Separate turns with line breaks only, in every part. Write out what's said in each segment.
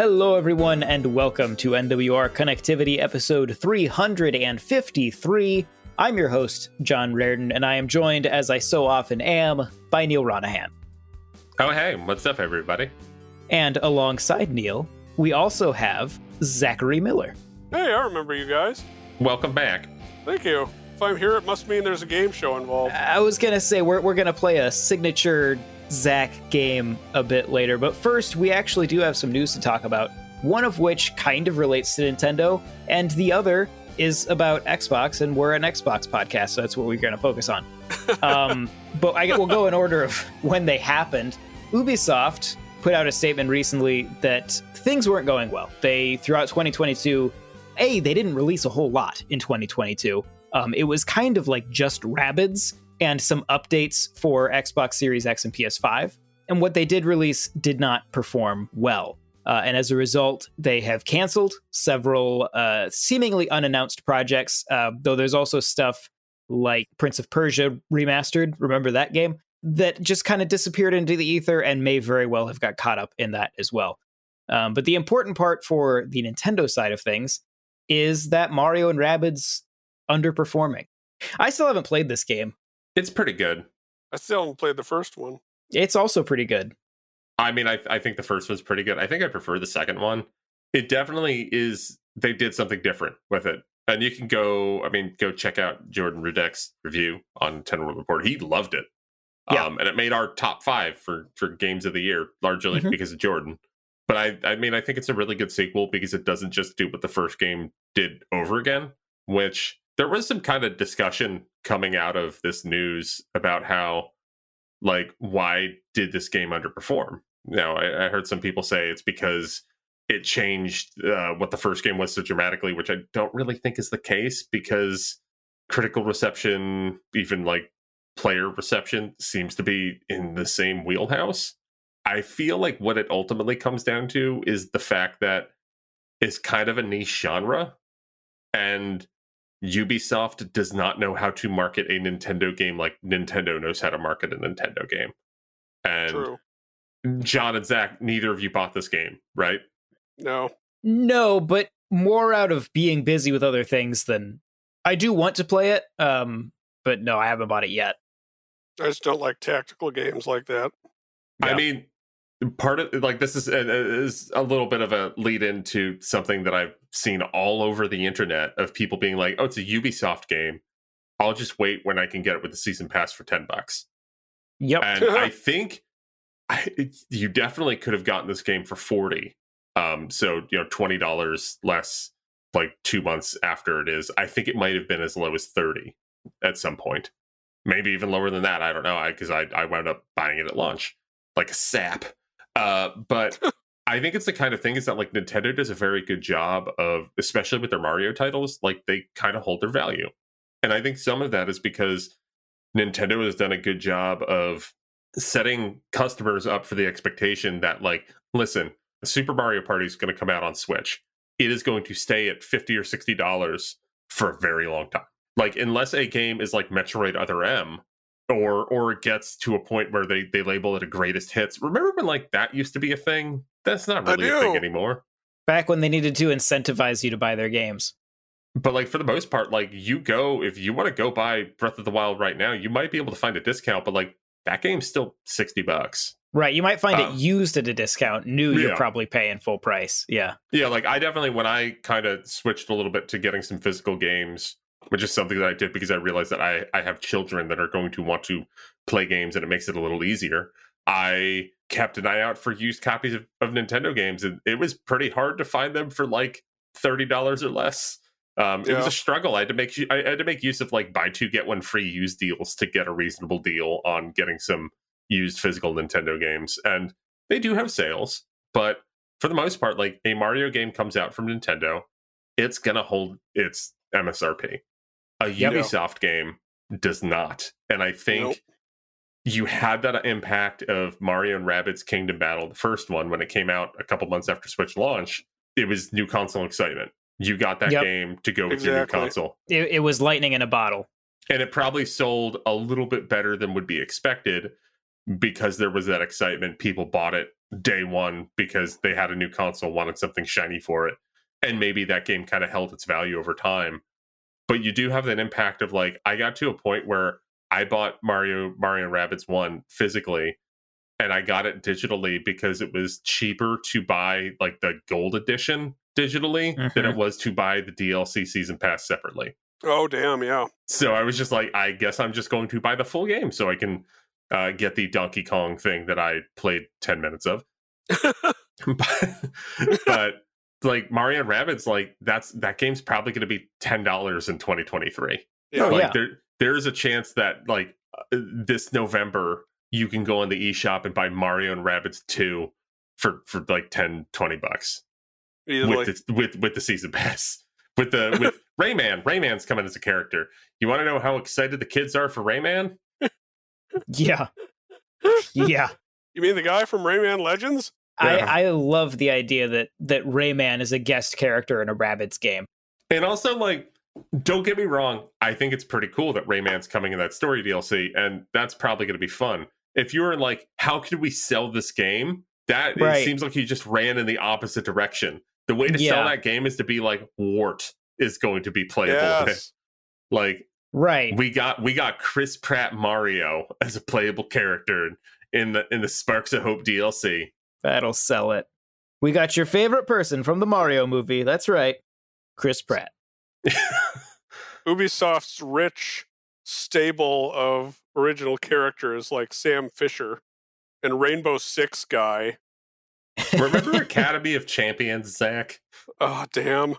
Hello, everyone, and welcome to NWR Connectivity episode 353. I'm your host, John Reardon, and I am joined, as I so often am, by Neil Ronahan.
Oh, hey, what's up, everybody?
And alongside Neil, we also have Zachary Miller.
Hey, I remember you guys.
Welcome back.
Thank you. If I'm here, it must mean there's a game show involved.
I was going to say, we're going to play a signature Zach game a bit later, but first, we actually do have some news to talk about, one of which kind of relates to Nintendo, and the other is about Xbox, and we're an Xbox podcast, so that's what we're going to focus on. But we'll go in order of when they happened. Ubisoft put out a statement recently that things weren't going well. Throughout 2022, they didn't release a whole lot in 2022. It was kind of like just Rabbids and some updates for Xbox Series X and PS5. And what they did release did not perform well. And as a result, they have canceled several seemingly unannounced projects, though there's also stuff like Prince of Persia Remastered, remember that game, that just kind of disappeared into the ether and may very well have got caught up in that as well. But the important part for the Nintendo side of things is that Mario and Rabbids underperforming. I still haven't played this game.
It's pretty good.
I still haven't played the first one.
It's also pretty good.
I mean, I think the first one's pretty good. I think I prefer the second one. It definitely is. They did something different with it. And you can go check out Jordan Rudek's review on Nintendo World Report. He loved it.
Yeah.
And it made our top 5 for games of the year, largely because of Jordan. But I think it's a really good sequel because it doesn't just do what the first game did over again, which there was some kind of discussion coming out of this news about how, like, why did this game underperform? You know, I heard some people say it's because it changed what the first game was so dramatically, which I don't really think is the case, because critical reception, even like player reception, seems to be in the same wheelhouse. I feel like what it ultimately comes down to is the fact that it's kind of a niche genre, and Ubisoft does not know how to market a Nintendo game like Nintendo knows how to market a Nintendo game. And
True.
John and Zach, neither of you bought this game, right?
No, but more out of being busy with other things than I do want to play it. But no, I haven't bought it yet.
I just don't like tactical games like that.
Yeah.
Yeah.
I mean, part of like this is a little bit of a lead into something that I've seen all over the internet of people being like, "Oh, it's a Ubisoft game. I'll just wait when I can get it with the season pass for $10."
Yep.
And I think you definitely could have gotten this game for $40. So $20 less, like 2 months after it is. I think it might have been as low as $30 at some point, maybe even lower than that. I don't know, because I wound up buying it at launch like a sap. But I think it's the kind of thing is that like Nintendo does a very good job of, especially with their Mario titles, like they kind of hold their value. And I think some of that is because Nintendo has done a good job of setting customers up for the expectation that, like, listen, Super Mario Party is going to come out on Switch. It is going to stay at $50 or $60 for a very long time. Like, unless a game is like Metroid Other M, or it gets to a point where they label it a greatest hits. Remember when like that used to be a thing? That's not really a thing anymore.
Back when they needed to incentivize you to buy their games.
But like for the most part, like if you want to go buy Breath of the Wild right now, you might be able to find a discount, but like that game's still $60.
Right, you might find it used at a discount. New, you're probably paying full price. Yeah.
Yeah, like I definitely, when I kind of switched a little bit to getting some physical games, which is something that I did because I realized that I have children that are going to want to play games and it makes it a little easier. I kept an eye out for used copies of Nintendo games, and it was pretty hard to find them for like $30 or less. It was a struggle. I had to make use of like buy 2 get 1 free used deals to get a reasonable deal on getting some used physical Nintendo games. And they do have sales, but for the most part, like a Mario game comes out from Nintendo, it's gonna hold its MSRP. A Ubisoft game does not. And I think you had that impact of Mario and Rabbids Kingdom Battle, the first one, when it came out a couple months after Switch launch. It was new console excitement. You got that game to go with your new console.
It was lightning in a bottle.
And it probably sold a little bit better than would be expected because there was that excitement. People bought it day one because they had a new console, wanted something shiny for it. And maybe that game kind of held its value over time. But you do have that impact of like, I got to a point where I bought Mario and Rabbids 1 physically, and I got it digitally because it was cheaper to buy like the gold edition digitally than it was to buy the DLC season pass separately.
Oh, damn, yeah.
So I was just like, I guess I'm just going to buy the full game so I can get the Donkey Kong thing that I played 10 minutes of. but like Mario and Rabbids, like that game's probably going to be $10 in 2023.
Yeah.
Like there's a chance that like this November you can go on the eShop and buy Mario and Rabbids 2 for like $10-20 with the season pass. With Rayman. Rayman's coming as a character. You want to know how excited the kids are for Rayman?
Yeah. Yeah.
You mean the guy from Rayman Legends?
Yeah.
I love the idea that Rayman is a guest character in a Rabbids game.
And also, like, don't get me wrong, I think it's pretty cool that Rayman's coming in that story DLC, and that's probably going to be fun. If you were like, how can we sell this game? It seems like you just ran in the opposite direction. The way to sell that game is to be like, Wart is going to be playable.
Yes.
Like,
right.
We got Chris Pratt Mario as a playable character in the Sparks of Hope DLC.
That'll sell it. We got your favorite person from the Mario movie. That's right. Chris Pratt.
Ubisoft's rich stable of original characters like Sam Fisher and Rainbow Six guy.
Remember Academy of Champions, Zach?
Oh, damn.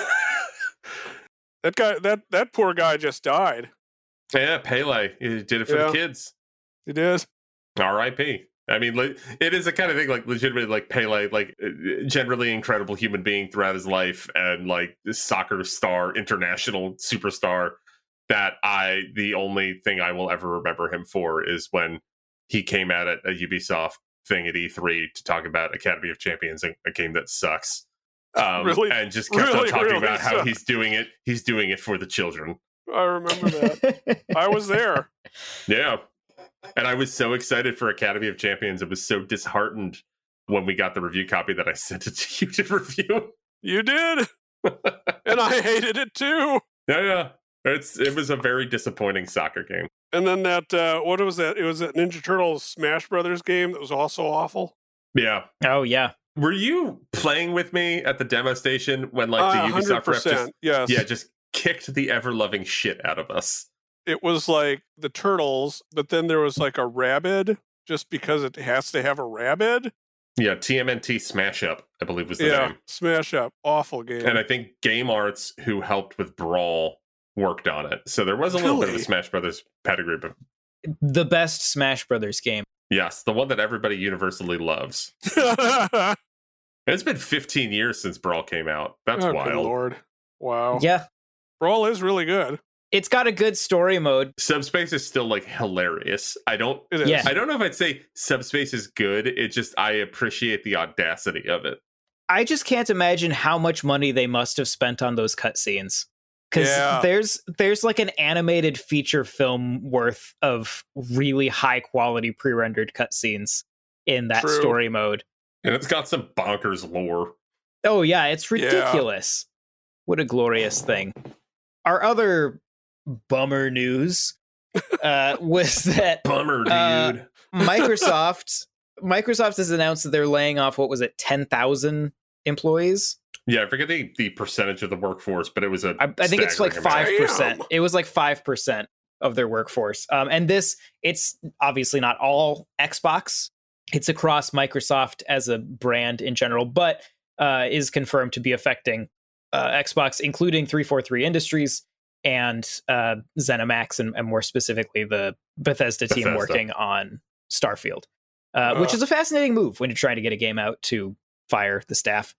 That guy, that poor guy just died.
Yeah, Pele. He did it for the kids.
He did.
R.I.P. I mean, it is a kind of thing, like, legitimately, like, Pele, like, generally incredible human being throughout his life, and, like, this soccer star, international superstar, that the only thing I will ever remember him for is when he came at a Ubisoft thing at E3 to talk about Academy of Champions, a game that sucks. And just kept on talking about how he's doing it for the children.
I remember that. I was there.
Yeah. And I was so excited for Academy of Champions. I was so disheartened when we got the review copy that I sent it to you to review.
You did. And I hated it too.
Yeah. It was a very disappointing soccer game.
And then that, what was that? It was that Ninja Turtles Smash Brothers game that was also awful.
Yeah.
Oh, yeah.
Were you playing with me at the demo station when, like, the Ubisoft rep just kicked the ever-loving shit out of us?
It was like the Turtles, but then there was like a Rabbid, just because it has to have a Rabbid.
Yeah, TMNT Smash Up, I believe was the name.
Smash Up. Awful game.
And I think Game Arts, who helped with Brawl, worked on it. So there was a little bit of a Smash Brothers pedigree. But
the best Smash Brothers game.
Yes, the one that everybody universally loves. It's been 15 years since Brawl came out. That's wild.
Good Lord. Wow.
Yeah.
Brawl is really good.
It's got a good story mode.
Subspace is still, like, hilarious. I don't know if I'd say Subspace is good. It just, I appreciate the audacity of it.
I just can't imagine how much money they must have spent on those cutscenes. Because there's like an animated feature film worth of really high quality pre-rendered cutscenes in that story mode.
And it's got some bonkers lore.
Oh yeah, it's ridiculous. What a glorious thing. Our other bummer news was that
bummer, dude.
Microsoft has announced that they're laying off, 10,000 employees.
Yeah, I forget the percentage of the workforce, but it was I
think it's like 5%. It was like 5% of their workforce. And it's obviously not all Xbox. It's across Microsoft as a brand in general, but is confirmed to be affecting Xbox, including 343 Industries and ZeniMax, and more specifically the Bethesda team working on Starfield, which is a fascinating move when you're trying to get a game out to fire the staff.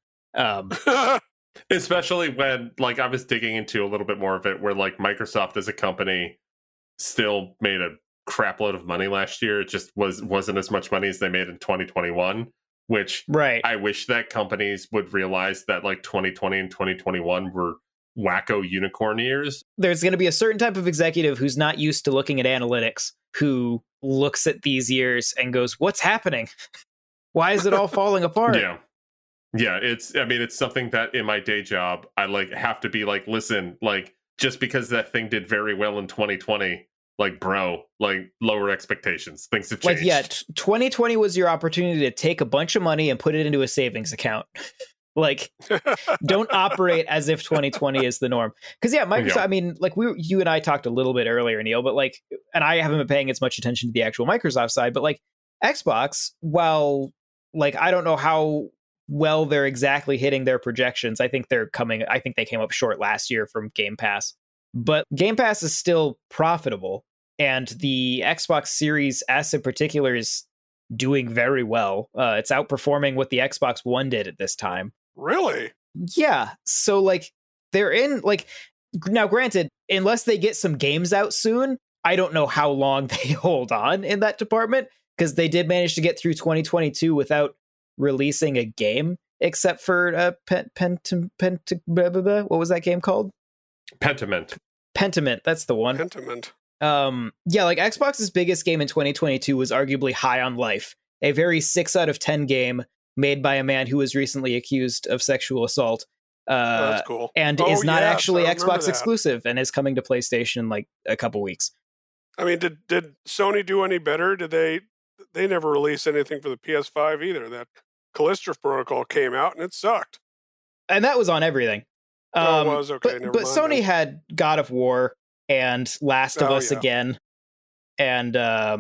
Especially when, like, I was digging into a little bit more of it, where, like, Microsoft as a company still made a crap load of money last year. It just wasn't as much money as they made in 2021, which I wish that companies would realize that, like, 2020 and 2021 were wacko unicorn years.
There's going to be a certain type of executive who's not used to looking at analytics, who looks at these years and goes, what's happening? Why is it all falling apart?
Yeah, it's something that in my day job I like have to be like, listen, like just because that thing did very well in 2020, like bro, like lower expectations. Things have changed.
Like, yeah, 2020 was your opportunity to take a bunch of money and put it into a savings account. Like, don't operate as if 2020 is the norm. Because yeah, Microsoft.
Yeah.
I mean, like you and I talked a little bit earlier, Neil, but like, and I haven't been paying as much attention to the actual Microsoft side, but like Xbox, while like I don't know how well they're exactly hitting their projections. I think they came up short last year from Game Pass, but Game Pass is still profitable, and the Xbox Series S in particular is doing very well. It's outperforming what the Xbox One did at this time.
Really?
Yeah. So like they're in like now granted, unless they get some games out soon, I don't know how long they hold on in that department, because they did manage to get through 2022 without releasing a game except for what was that game called? Pentiment, that's the one.
Pentiment.
Yeah, like Xbox's biggest game in 2022 was arguably High on Life, a very 6 out of 10 game made by a man who was recently accused of sexual assault.
That's cool.
And is not actually Xbox
that.
exclusive and is coming to PlayStation in like a couple weeks.
I mean, did Sony do any better? Did they never released anything for the PS5 either? That Callisto Protocol came out and it sucked.
And that was on everything.
It was okay.
But Sony
then.
had God of War and Last of Us again, and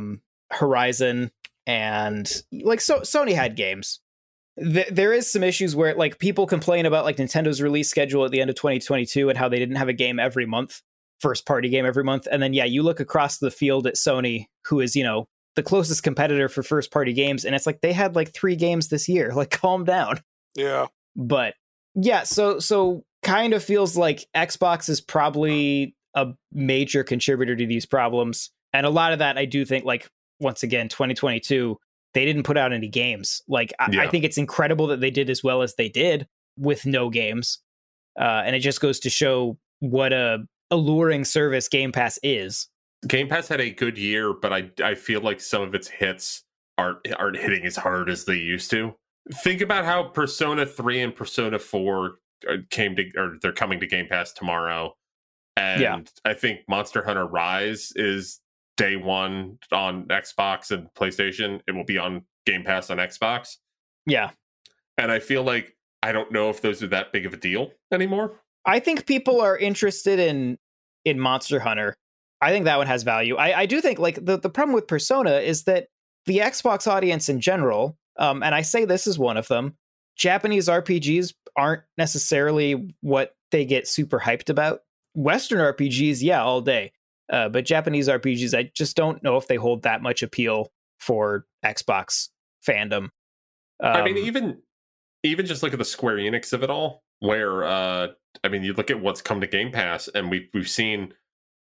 Horizon, and like Sony had games. There is some issues where like people complain about like Nintendo's release schedule at the end of 2022 and how they didn't have a game every month, first party game every month, and then you look across the field at Sony, who is the closest competitor for first party games, and it's like they had like 3 games this year. Like, calm down.
Yeah.
But yeah, so kind of feels like Xbox is probably a major contributor to these problems. And a lot of that, I do think, like, once again, 2022, they didn't put out any games. Like, I think it's incredible that they did as well as they did with no games. And it just goes to show what a alluring service Game Pass is.
Game Pass had a good year, but I feel like some of its hits aren't hitting as hard as they used to. Think about how Persona 3 and Persona 4 they're coming to Game Pass tomorrow. And I think Monster Hunter Rise is day one on Xbox and PlayStation. It will be on Game Pass on Xbox.
Yeah.
And I feel like I don't know if those are that big of a deal anymore.
I think people are interested in Monster Hunter. I think that one has value. I do think like the problem with Persona is that the Xbox audience in general, and I say this is one of them, Japanese RPGs aren't necessarily what they get super hyped about. Western RPGs, yeah, all day. But Japanese RPGs, I just don't know if they hold that much appeal for Xbox fandom.
I mean, even just look at the Square Enix of it all, where I mean, you look at what's come to Game Pass, and we've seen,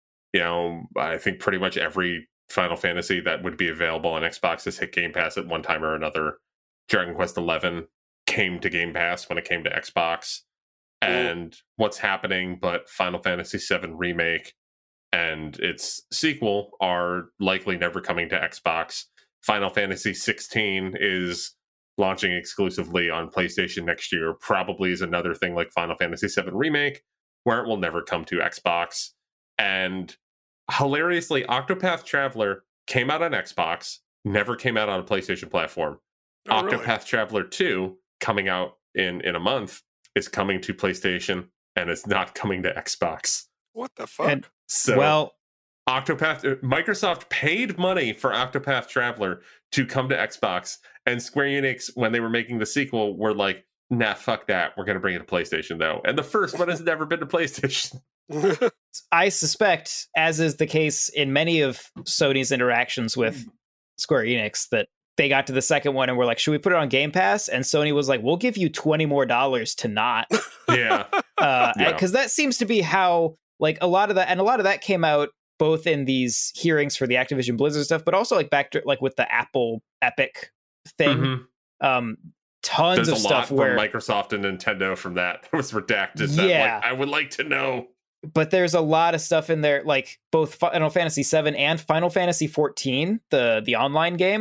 I think pretty much every Final Fantasy that would be available on Xbox has hit Game Pass at one time or another. Dragon Quest XI came to Game Pass when it came to Xbox. And what's happening, but Final Fantasy VII Remake and its sequel are likely never coming to Xbox. Final Fantasy 16 is launching exclusively on PlayStation next year. Probably is another thing like Final Fantasy VII Remake, where it will never come to Xbox. And hilariously, Octopath Traveler came out on Xbox, never came out on a PlayStation platform. Octopath Traveler 2, coming out in a month, is coming to PlayStation, and it's not coming to Xbox.
What the fuck?
Microsoft paid money for Octopath Traveler to come to Xbox, and Square Enix, when they were making the sequel, were like, nah, fuck that. We're going to bring it to PlayStation, though. And the first one has never been to PlayStation.
I suspect, as is the case in many of Sony's interactions with Square Enix, that they got to the second one and were like, should we put it on Game Pass? And Sony was like, we'll give you $20 more to not.
Yeah.
Because that seems to be how, like, a lot of that came out both in these hearings for the Activision Blizzard stuff, but also like back to like with the Apple Epic thing.
Mm-hmm.
Tons of stuff where
Microsoft and Nintendo from that was redacted.
Yeah.
I would like to know.
But there's a lot of stuff in there, like both Final Fantasy VII and Final Fantasy XIV, the online game.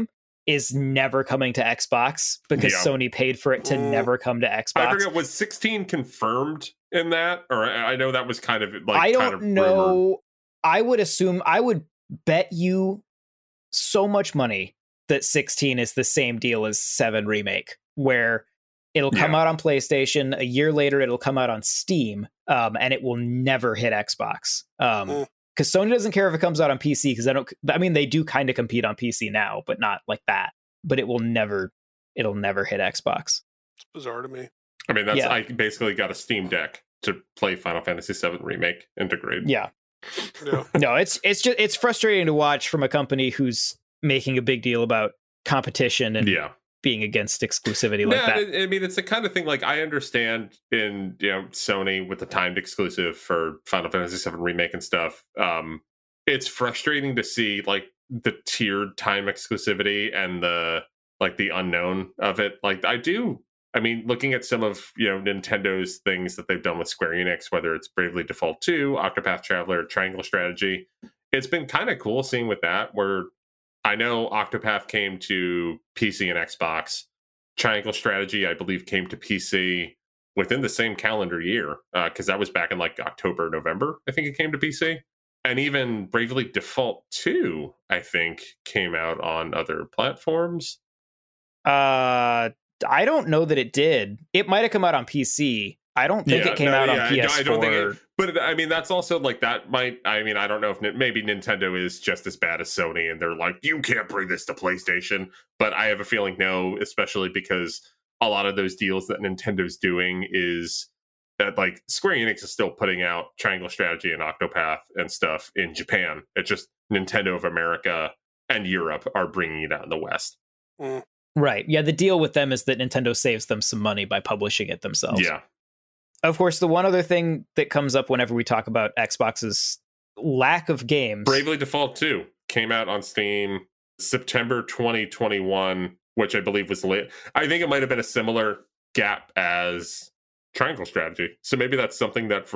is never coming to Xbox because Sony paid for it to never come to Xbox.
I forget, was 16 confirmed in that? Or I know that was kind of like
I don't know.
rumored.
I would bet you so much money that 16 is the same deal as 7 Remake, where it'll come out on PlayStation, a year later it'll come out on Steam, and it will never hit Xbox. Because Sony doesn't care if it comes out on PC, because they do kind of compete on PC now, but not like that. But it'll never hit Xbox.
It's bizarre to me.
I mean, I basically got a Steam Deck to play Final Fantasy VII Remake integrated.
Yeah. No, it's frustrating to watch from a company who's making a big deal about competition and being against exclusivity like that.
I mean, it's the kind of thing, like, I understand in Sony with the timed exclusive for Final Fantasy VII Remake and stuff. It's frustrating to see like the tiered time exclusivity and the unknown of it. Like, I mean, looking at some of Nintendo's things that they've done with Square Enix, whether it's Bravely Default 2, Octopath Traveler, Triangle Strategy, it's been kind of cool seeing with that, where I know Octopath came to PC and Xbox. Triangle Strategy, I believe, came to PC within the same calendar year, because that was back in like October, November, I think it came to PC. And even Bravely Default 2, I think, came out on other platforms.
I don't know that it did. It might have come out on PC. I don't think it came out on PS4.
I don't think but I mean, that's also like that might. I mean, I don't know if maybe Nintendo is just as bad as Sony, and they're like, you can't bring this to PlayStation. But I have a feeling no, especially because a lot of those deals that Nintendo's doing is that like Square Enix is still putting out Triangle Strategy and Octopath and stuff in Japan. It's just Nintendo of America and Europe are bringing it out in the West.
Right. Yeah, the deal with them is that Nintendo saves them some money by publishing it themselves.
Yeah.
Of course, the one other thing that comes up whenever we talk about Xbox's lack of games.
Bravely Default 2 came out on Steam September 2021, which I believe was late. I think it might have been a similar gap as Triangle Strategy. So maybe that's something that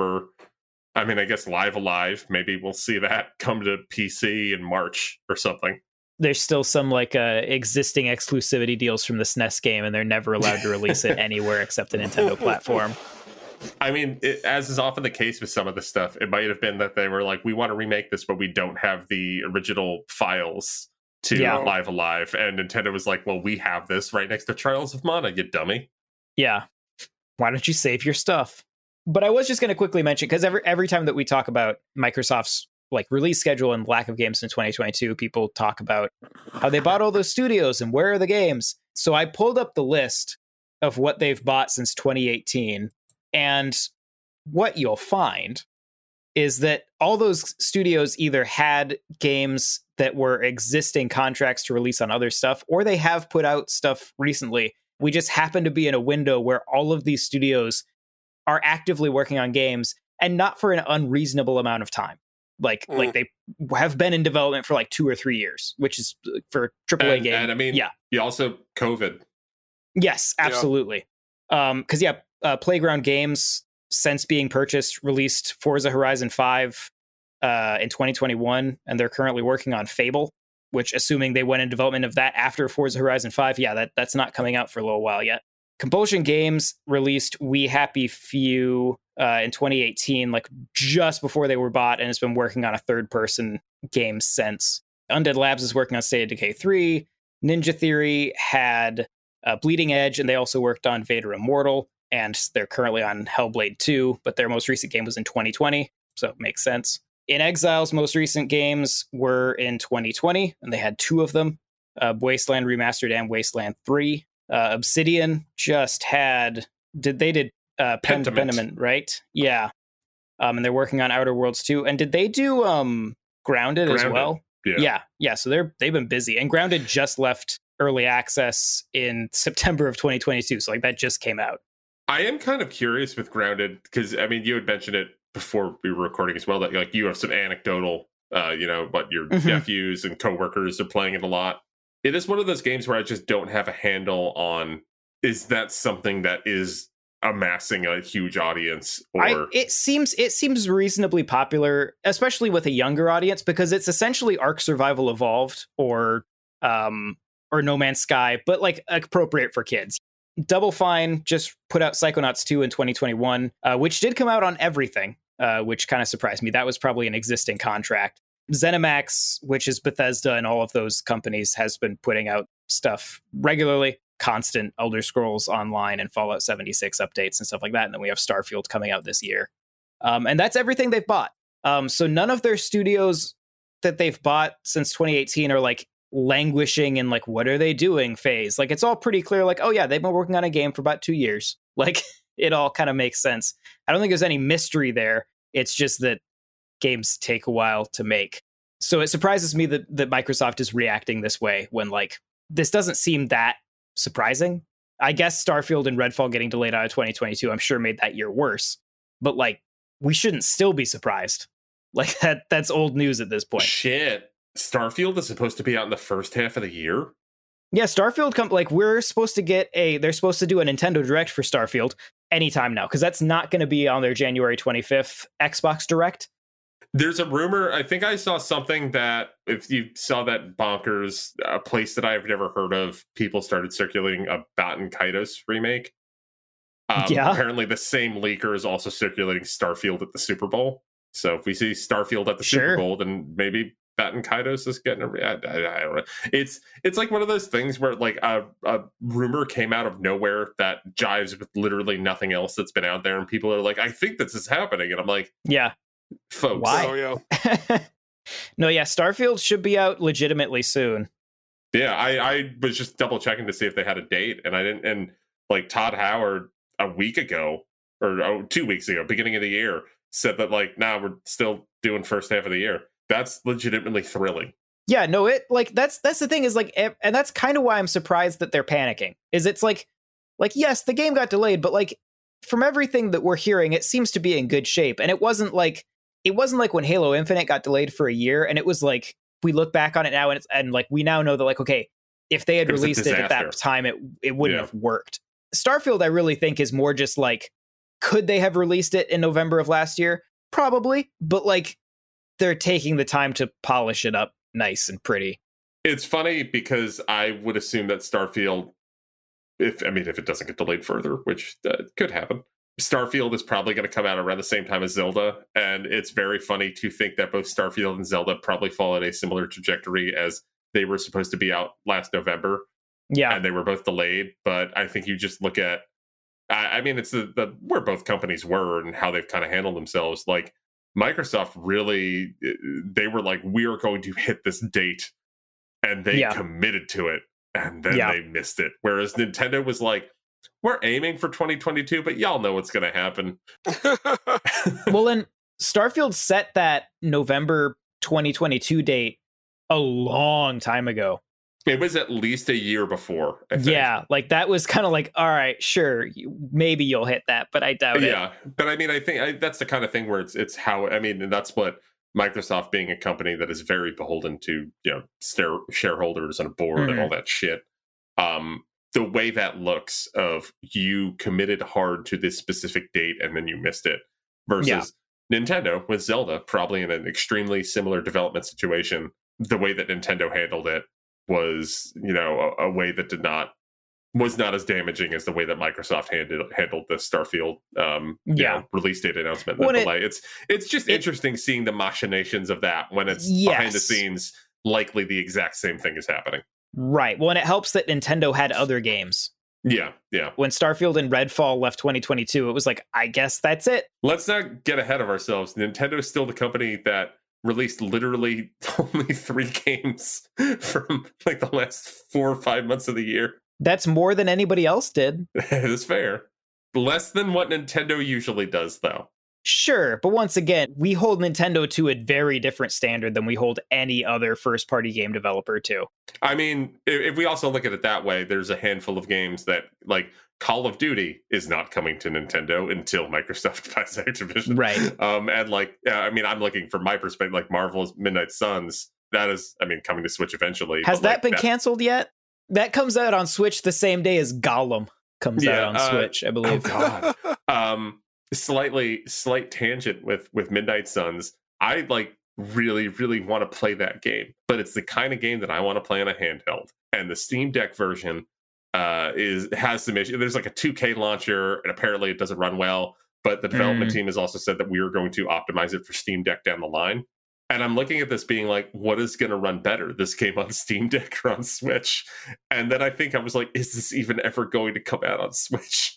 I guess Live Alive, maybe we'll see that come to PC in March or something.
There's still some existing exclusivity deals from the SNES game, and they're never allowed to release it anywhere except the Nintendo platform.
I mean, as is often the case with some of the stuff, it might have been that they were like, we want to remake this, but we don't have the original files to Live Alive. And Nintendo was like, well, we have this right next to Trials of Mana, you dummy.
Yeah. Why don't you save your stuff? But I was just going to quickly mention, because every time that we talk about Microsoft's release schedule and lack of games in 2022, people talk about how they bought all those studios and where are the games. So I pulled up the list of what they've bought since 2018. And what you'll find is that all those studios either had games that were existing contracts to release on other stuff, or they have put out stuff recently. We just happen to be in a window where all of these studios are actively working on games, and not for an unreasonable amount of time. Like they have been in development for 2 or 3 years, which is for AAA game.
And I mean, you also COVID.
Yes, absolutely. Because Playground Games, since being purchased, released Forza Horizon 5 in 2021, and they're currently working on Fable, which, assuming they went in development of that after Forza Horizon 5, that's not coming out for a little while yet. Compulsion Games released We Happy Few in 2018, just before they were bought, and it's been working on a third-person game since. Undead Labs is working on State of Decay 3. Ninja Theory had Bleeding Edge, and they also worked on Vader Immortal, and they're currently on Hellblade 2, but their most recent game was in 2020, so it makes sense. In Exile's most recent games were in 2020, and they had 2 of them, Wasteland Remastered and Wasteland 3. Obsidian just had Pentiment, right? Yeah. And they're working on Outer Worlds 2. And did they do Grounded as well? Yeah. So they've been busy. And Grounded just left early access in September of 2022. So that just came out.
I am kind of curious with Grounded, because I mean, you had mentioned it before we were recording as well, that you have some anecdotal, but your nephews and coworkers are playing it a lot. It is one of those games where I just don't have a handle on, is that something that is amassing a huge audience? Or
it seems reasonably popular, especially with a younger audience, because it's essentially Ark Survival Evolved, or or No Man's Sky, but like appropriate for kids. Double Fine just put out Psychonauts 2 in 2021, which did come out on everything, which kind of surprised me. That was probably an existing contract. ZeniMax, which is Bethesda and all of those companies, has been putting out stuff regularly, constant Elder Scrolls Online and Fallout 76 updates and stuff like that. And then we have Starfield coming out this year. And that's everything they've bought. So none of their studios that they've bought since 2018 are like languishing in like, what are they doing phase. Like, it's all pretty clear, like, oh yeah, they've been working on a game for about 2 years. Like, it all kind of makes sense. I don't think there's any mystery there. It's just that games take a while to make. So it surprises me that Microsoft is reacting this way when like, this doesn't seem that surprising. I guess Starfield and Redfall getting delayed out of 2022, I'm sure made that year worse. But like, we shouldn't still be surprised. Like that's old news at this point.
Shit. Starfield is supposed to be out in the first half of the year?
Yeah, Starfield they're supposed to do a Nintendo Direct for Starfield anytime now, because that's not going to be on their January 25th Xbox Direct.
There's a rumor, I think I saw something that if you saw that bonkers place that I've never heard of, people started circulating a Batten Kaitos remake.
Yeah.
Apparently the same leaker is also circulating Starfield at the Super Bowl. So if we see Starfield at the Super Bowl, then maybe Batten Kaitos is getting I don't know. It's like one of those things where like a rumor came out of nowhere that jives with literally nothing else that's been out there, and people are like, I think this is happening, and I'm like,
yeah,
folks.
Why?
Oh, yeah.
No, yeah, Starfield should be out legitimately soon.
Yeah, I was just double checking to see if they had a date, and I didn't. And like Todd Howard a week ago or 2 weeks ago, beginning of the year, said that like, we're still doing first half of the year. That's legitimately thrilling. Yeah,
no, it like that's the thing is like, and that's kind of why I'm surprised that they're panicking. Is it's like yes, the game got delayed, but like from everything that we're hearing, it seems to be in good shape. And it wasn't like when Halo Infinite got delayed for a year, and it was like we look back on it now, and like we now know that like, okay, if they had released it at that time, it wouldn't have worked. Starfield, I really think, is more just like, could they have released it in November of last year? Probably, but like they're taking the time to polish it up nice and pretty.
It's funny because I would assume that Starfield, if it doesn't get delayed further, which could happen, Starfield is probably going to come out around the same time as Zelda. And it's very funny to think that both Starfield and Zelda probably followed a similar trajectory, as they were supposed to be out last November.
Yeah.
And they were both delayed. But I think you just look at, it's the where both companies were and how they've kind of handled themselves. Like Microsoft really, they were like, we are going to hit this date, and they committed to it, and then they missed it. Whereas Nintendo was like, we're aiming for 2022, but y'all know what's going to happen.
Well, and Starfield set that November 2022 date a long time ago.
It was at least a year before, I think.
Yeah, like that was kind of like, all right, sure, maybe you'll hit that, but I doubt it.
Yeah, but I think that's the kind of thing where it's how, and that's what Microsoft, being a company that is very beholden to, shareholders and a board and all that shit. The way that looks of you committed hard to this specific date and then you missed it, versus Nintendo with Zelda, probably in an extremely similar development situation. The way that Nintendo handled it was, a way that was not as damaging as the way that Microsoft handled the Starfield release date announcement and delay. It's just interesting seeing the machinations of that when it's behind the scenes, likely the exact same thing is happening.
Right. Well, and it helps that Nintendo had other games.
Yeah.
When Starfield and Redfall left 2022, it was like, I guess that's it.
Let's not get ahead of ourselves. Nintendo is still the company that released literally only 3 games from like the last 4 or 5 months of the year.
That's more than anybody else did.
It is fair. Less than what Nintendo usually does, though.
Sure, but once again, we hold Nintendo to a very different standard than we hold any other first-party game developer to.
I mean, if we also look at it that way, there's a handful of games that, like, Call of Duty is not coming to Nintendo until Microsoft buys Activision.
Right.
I'm looking from my perspective, like Marvel's Midnight Suns. That is, coming to Switch eventually.
Has that been canceled yet? That comes out on Switch the same day as Gollum comes out on Switch, I believe.
Oh, God. Slight tangent with Midnight Suns. I really, really want to play that game, but it's the kind of game that I want to play on a handheld. And the Steam Deck version has some issues. There's like a 2K launcher, and apparently it doesn't run well. But the development team has also said that we are going to optimize it for Steam Deck down the line. And I'm looking at this being like, what is going to run better, this game on Steam Deck or on Switch? And then I think I was like, is this even ever going to come out on Switch?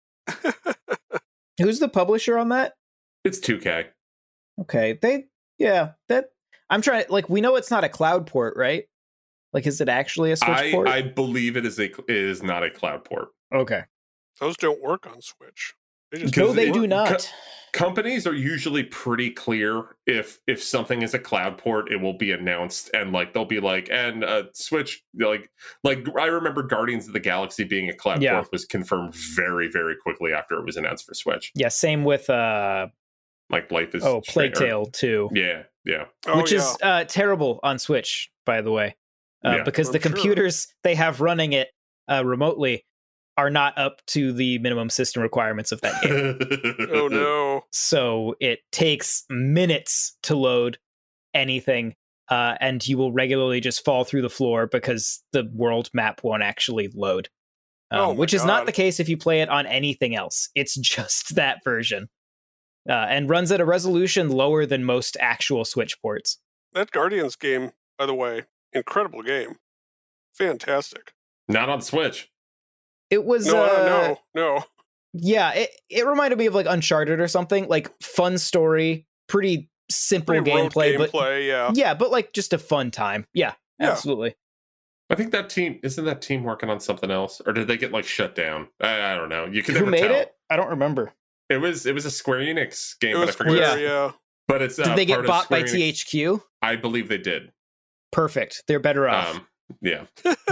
Who's the publisher on that?
It's 2K.
Okay, I'm trying. Like, we know it's not a cloud port, right? Like, is it actually a Switch port?
I believe it is not a cloud port.
Okay.
Those don't work on Switch.
No, they do not.
Companies are usually pretty clear if something is a cloud port, it will be announced, and like they'll be like, and Switch, like I remember Guardians of the Galaxy being a cloud port was confirmed very, very quickly after it was announced for Switch.
Yeah, same with
like Life is
Plague Tale 2.
Yeah.
Which is terrible on Switch, by the way, because the computers they have running it remotely are not up to the minimum system requirements of that game.
Oh no.
So it takes minutes to load anything, and you will regularly just fall through the floor because the world map won't actually load. Which is not the case if you play it on anything else. It's just that version. And runs at a resolution lower than most actual Switch ports.
That Guardians game, by the way, incredible game. Fantastic.
Not on Switch.
It was
no.
Yeah, it reminded me of like Uncharted or something, like fun story, pretty simple gameplay, but but like just a fun time. Yeah, absolutely.
I think isn't that team working on something else, or did they get like shut down? I don't know. You can
Who
never
made
tell.
it? I don't remember.
It was a Square Enix game,
but I forget.
Yeah.
But it's
did they get bought by
Enix.
THQ?
I believe they did.
Perfect. They're better off.
Yeah.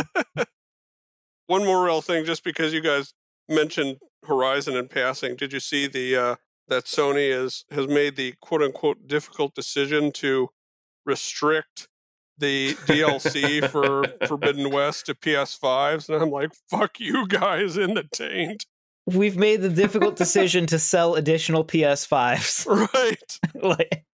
One more real thing, just because you guys mentioned Horizon in passing, did you see the that Sony has made the quote unquote difficult decision to restrict the DLC for Forbidden West to PS5s? And I'm like, fuck you guys in the taint.
We've made the difficult decision to sell additional PS5s.
Right.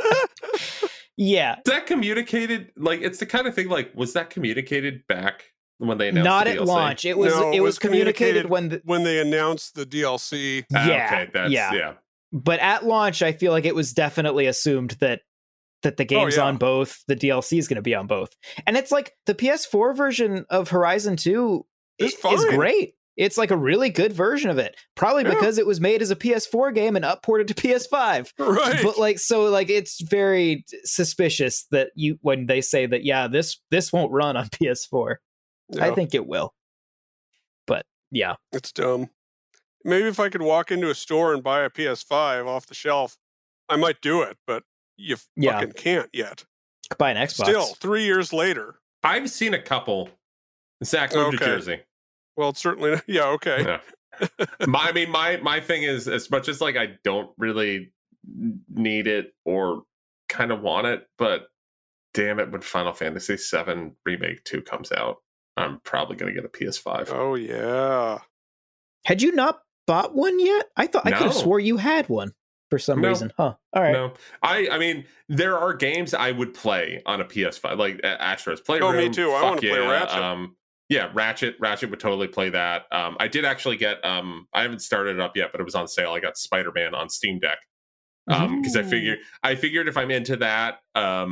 Yeah.
Is that communicated? Like, it's the kind of thing, like, was that communicated back when they announced
Not
the
at
DLC?
launch. It was communicated
when they announced the DLC.
Yeah.
But at launch, I feel like it was definitely assumed that the game's on both, the DLC is going to be on both. And it's like the PS4 version of Horizon 2 is great. It's like a really good version of it. Probably because it was made as a PS4 game and upported to PS5.
Right.
But it's very suspicious that when they say that, this won't run on PS4. Yeah. I think it will. But yeah.
It's dumb. Maybe if I could walk into a store and buy a PS5 off the shelf, I might do it, but you fucking can't yet.
Buy an Xbox.
Still, 3 years later.
I've seen a couple. Zach moved to Jersey.
Well, it's certainly, okay.
Yeah. My thing is, as much as like I don't really need it or kind of want it, but damn it, when Final Fantasy VII Remake 2 comes out, I'm probably going to get a PS5.
Oh, yeah.
Had you not bought one yet? I could have swore you had one for some reason. Huh. All right.
No. I mean, there are games I would play on a PS5, like Astro's Playroom.
Oh, me too. I want to play Ratchet.
Yeah, Ratchet would totally play that. I did actually get, I haven't started it up yet, but it was on sale. I got Spider-Man on Steam Deck. Because I figured if I'm into that,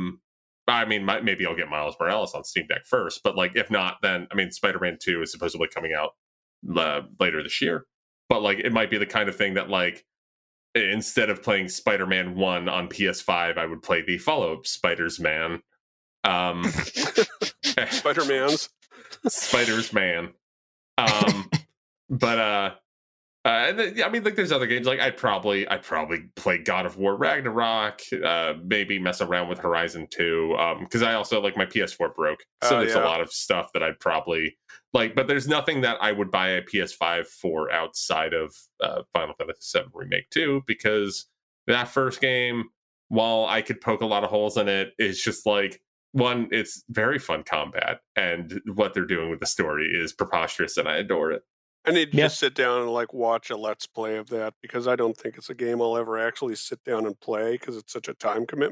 maybe I'll get Miles Morales on Steam Deck first. But like, if not, then, Spider-Man 2 is supposedly coming out later this year. But like, it might be the kind of thing that like, instead of playing Spider-Man 1 on PS5, I would play the follow-up Spider-Man.
Spider-Man's.
Spider's Man. There's other games like I'd probably play God of War Ragnarok, maybe mess around with Horizon 2, because I also like my PS4 broke, so there's a lot of stuff that I'd probably like, but there's nothing that I would buy a PS5 for outside of Final Fantasy VII Remake 2, because that first game, while I could poke a lot of holes in it, is just like, one, it's very fun combat, and what they're doing with the story is preposterous, and I adore it.
I need to just sit down and like watch a Let's Play of that, because I don't think it's a game I'll ever actually sit down and play, because it's such a time commitment.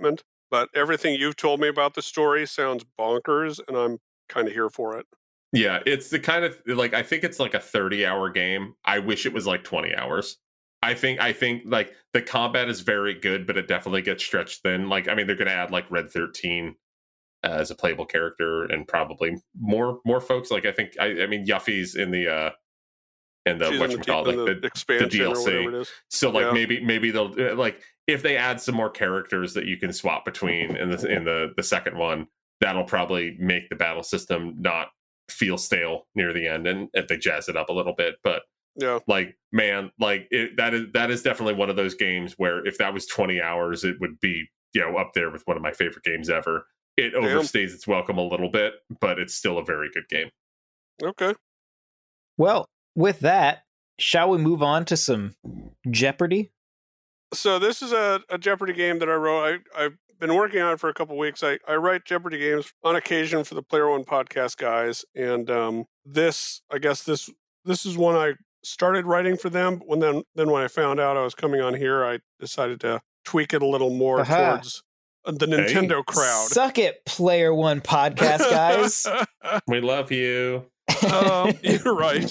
but everything you've told me about the story sounds bonkers, and I'm kind of here for it.
Yeah, it's the kind of like I think it's like a 30-hour game. I wish it was like 20 hours. I think like the combat is very good, but it definitely gets stretched thin. Like, I mean, they're going to add like Red 13 as a playable character, and probably more folks. Like, I mean, Yuffie's in the whatchamacallit, like the
expansion
DLC.
or whatever it is.
So like maybe they'll like if they add some more characters that you can swap between in the second one, that'll probably make the battle system not feel stale near the end, and if they jazz it up a little bit. But
yeah,
like, man, like that is definitely one of those games where if that was 20 hours, it would be, you know, up there with one of my favorite games ever. It overstays its welcome a little bit, but it's still a very good game.
Okay.
Well, with that, shall we move on to some Jeopardy?
So this is a Jeopardy game that I wrote. I've been working on it for a couple weeks. I write Jeopardy games on occasion for the Player One podcast guys, and this is one I started writing for them. Then when I found out I was coming on here, I decided to tweak it a little more towards the Nintendo crowd.
Suck it, Player One podcast guys.
We love you.
You're right.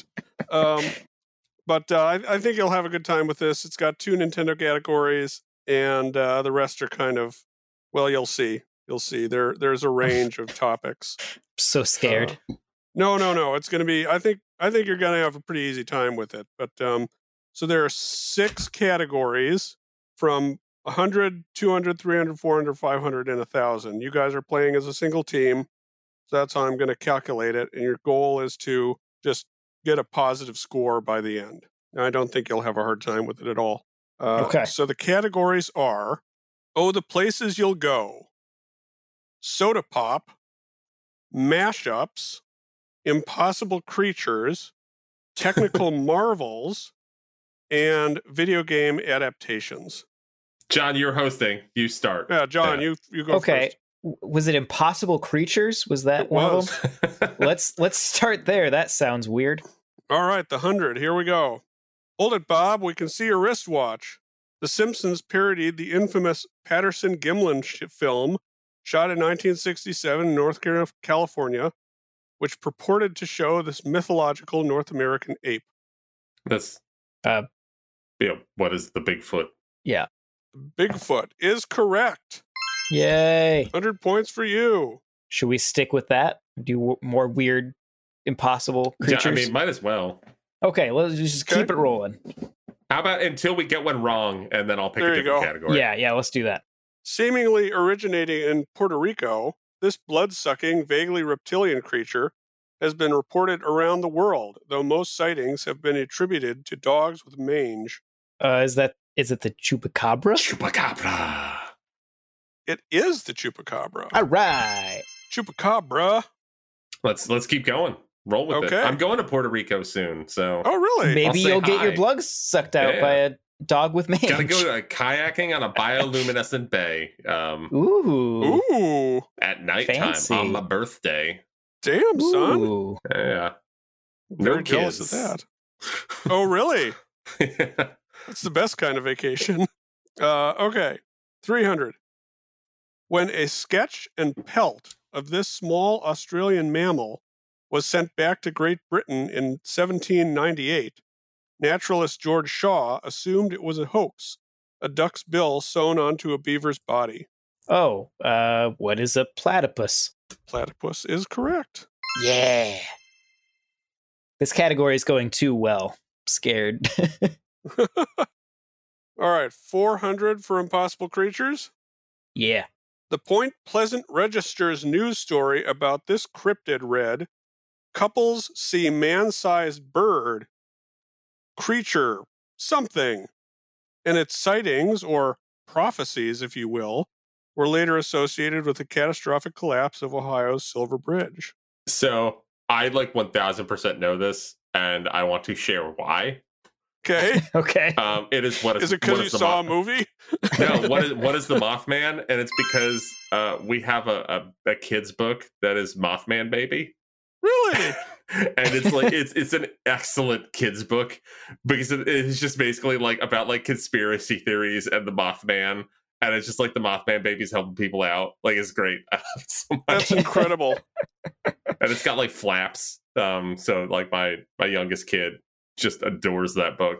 But I think you'll have a good time with this. It's got 2 Nintendo categories, and the rest are kind of, well, you'll see. You'll see. There's a range of topics.
So scared.
No. It's going to be, I think you're going to have a pretty easy time with it. But so there are 6 categories from 100, 200, 300, 400, 500, and 1,000. You guys are playing as a single team. So that's how I'm going to calculate it. And your goal is to just get a positive score by the end. I don't think you'll have a hard time with it at all.
Okay.
So the categories are, the places you'll go, soda pop, mashups, impossible creatures, technical marvels, and video game adaptations.
John, you're hosting. You start.
Yeah, John, you go
okay.
first.
Was it Impossible Creatures? Was that one of them? Let's start there. That sounds weird.
All right, the 100. Here we go. Hold it, Bob. We can see your wristwatch. The Simpsons parodied the infamous Patterson-Gimlin film shot in 1967 in North California, which purported to show this mythological North American ape.
That's what is the Bigfoot?
Yeah.
Bigfoot is correct.
Yay.
100 points for you.
Should we stick with that? Do more weird, impossible creatures?
I mean, might as well.
Okay, let's just keep it rolling.
How about until we get one wrong, and then I'll pick a different category?
Yeah, let's do that.
Seemingly originating in Puerto Rico, this blood-sucking, vaguely reptilian creature has been reported around the world, though most sightings have been attributed to dogs with mange.
Is it the Chupacabra?
Chupacabra.
It is the Chupacabra.
All right.
Chupacabra.
Let's keep going. Roll with it. I'm going to Puerto Rico soon, so.
Oh, really?
Maybe you'll get your blood sucked out by a dog with mange.
Gotta go kayaking on a bioluminescent bay.
Ooh.
At nighttime on my birthday.
Damn, son.
Yeah.
Very jealous of that. Oh, really? That's the best kind of vacation. Okay. 300. When a sketch and pelt of this small Australian mammal was sent back to Great Britain in 1798, naturalist George Shaw assumed it was a hoax, a duck's bill sewn onto a beaver's body.
Oh, what is a platypus?
Platypus is correct.
Yeah. This category is going too well. Scared.
All right, 400 for Impossible Creatures.
Yeah.
The Point Pleasant Register's news story about this cryptid read, couples see man-sized bird, creature, something, and its sightings, or prophecies, if you will, were later associated with the catastrophic collapse of Ohio's Silver Bridge.
So I 1000% know this, and I want to share why.
Okay.
Okay.
It is what is
it because you saw a movie?
No. What is the Mothman? And it's because we have a kid's book that is Mothman Baby.
Really?
And it's an excellent kids book because it's just basically about conspiracy theories and the Mothman. and it's just like the Mothman babies helping people out. Like, it's great. I love it so much.
That's incredible.
And it's got like flaps. So like my youngest kid just adores that book.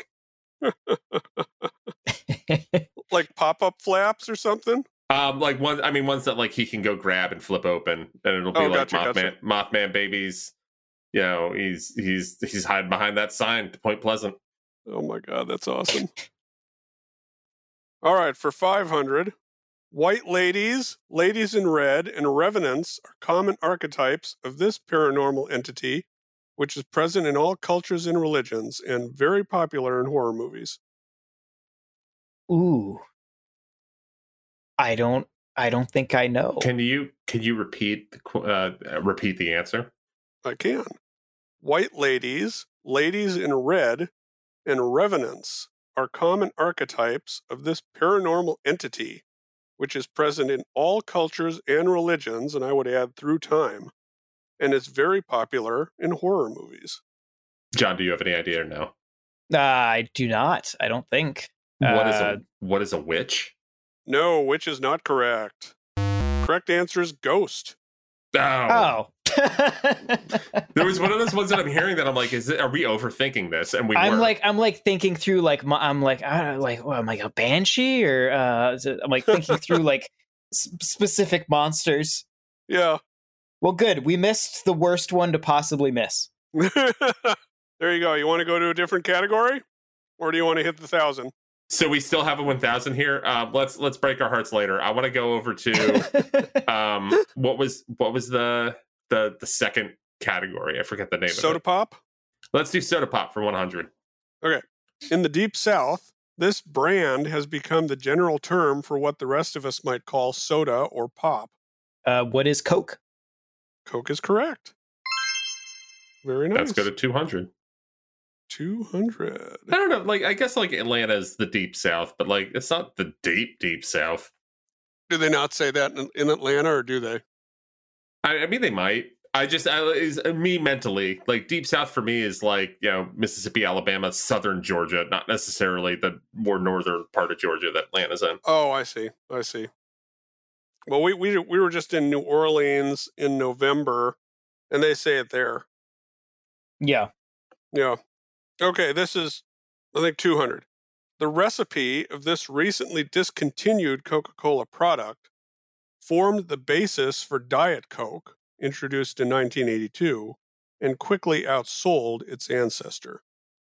Like pop-up flaps or something?
Like ones that like he can go grab and flip open, and it'll be like Mothman babies. You know, he's hiding behind that sign to Point Pleasant.
Oh my God, that's awesome. All right, for 500, white ladies, ladies in red, and revenants are common archetypes of this paranormal entity, which is present in all cultures and religions and very popular in horror movies.
Ooh. I don't think I know.
Can you repeat the answer?
I can. White ladies, ladies in red, and revenants are common archetypes of this paranormal entity, which is present in all cultures and religions, and I would add through time, and is very popular in horror movies.
John, do you have any idea or no?
I do not. I don't think.
What is a witch?
No, witch is not correct. Correct answer is ghost.
Oh.
There was one of those ones that I'm hearing that I'm like, are we overthinking this? And
I'm like thinking through like I'm like I don't know, like what am I, a banshee or I'm like thinking through like specific monsters.
Yeah.
Well, good. We missed the worst one to possibly miss.
There you go. You want to go to a different category, or do you want to hit the 1,000?
So we still have a 1,000 here. Let's break our hearts later. I want to go over to what was the second category? I forget the name.
Soda pop.
Let's do soda pop for 100.
Okay. In the Deep South, this brand has become the general term for what the rest of us might call soda or pop.
What is Coke?
Coke is correct. Very nice.
Let's go to 200.
200.
I don't know. Like, I guess like Atlanta's the Deep South, but like it's not the deep South.
Do they not say that in Atlanta, or do they?
I mean, they might. Me mentally, like Deep South for me is like, you know, Mississippi, Alabama, southern Georgia, not necessarily the more northern part of Georgia that Atlanta's in.
Oh, I see. Well, we were just in New Orleans in November, and they say it there.
Yeah.
Yeah. Okay, this is, I think, 200. The recipe of this recently discontinued Coca-Cola product formed the basis for Diet Coke, introduced in 1982, and quickly outsold its ancestor.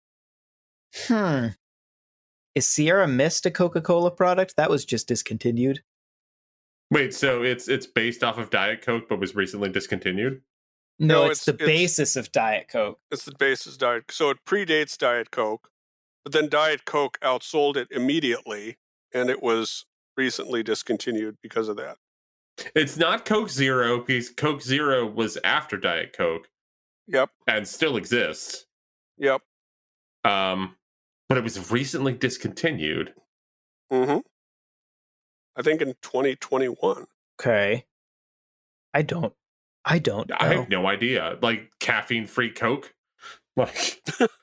Is Sierra Mist a Coca-Cola product? That was just discontinued.
Wait, so it's based off of Diet Coke, but was recently discontinued?
No, it's the basis of Diet Coke.
It's the basis of Diet Coke. So it predates Diet Coke, but then Diet Coke outsold it immediately, and it was recently discontinued because of that.
It's not Coke Zero, because Coke Zero was after Diet Coke.
Yep.
And still exists.
Yep.
But it was recently discontinued.
Mm-hmm. I think in 2021.
Okay. I don't know.
I have no idea. Like caffeine-free Coke? Like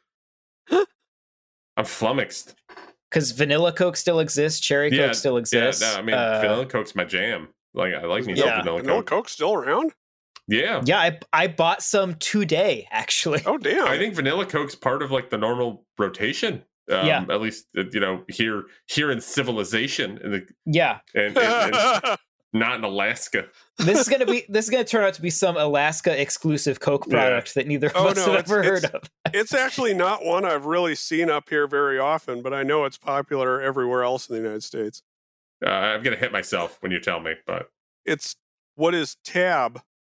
I'm flummoxed.
Because vanilla Coke still exists, cherry Coke still exists.
Yeah, no, I mean vanilla Coke's my jam. Like I like me some vanilla Coke.
Vanilla Coke's still around?
Yeah.
Yeah, I bought some today, actually.
Oh damn.
I think vanilla Coke's part of like the normal rotation. At least here in civilization. And not in Alaska.
This is gonna turn out to be some Alaska exclusive Coke product that neither of us have ever heard of.
It's actually not one I've really seen up here very often, but I know it's popular everywhere else in the United States.
I'm gonna hit myself when you tell me, but
it's what is Tab?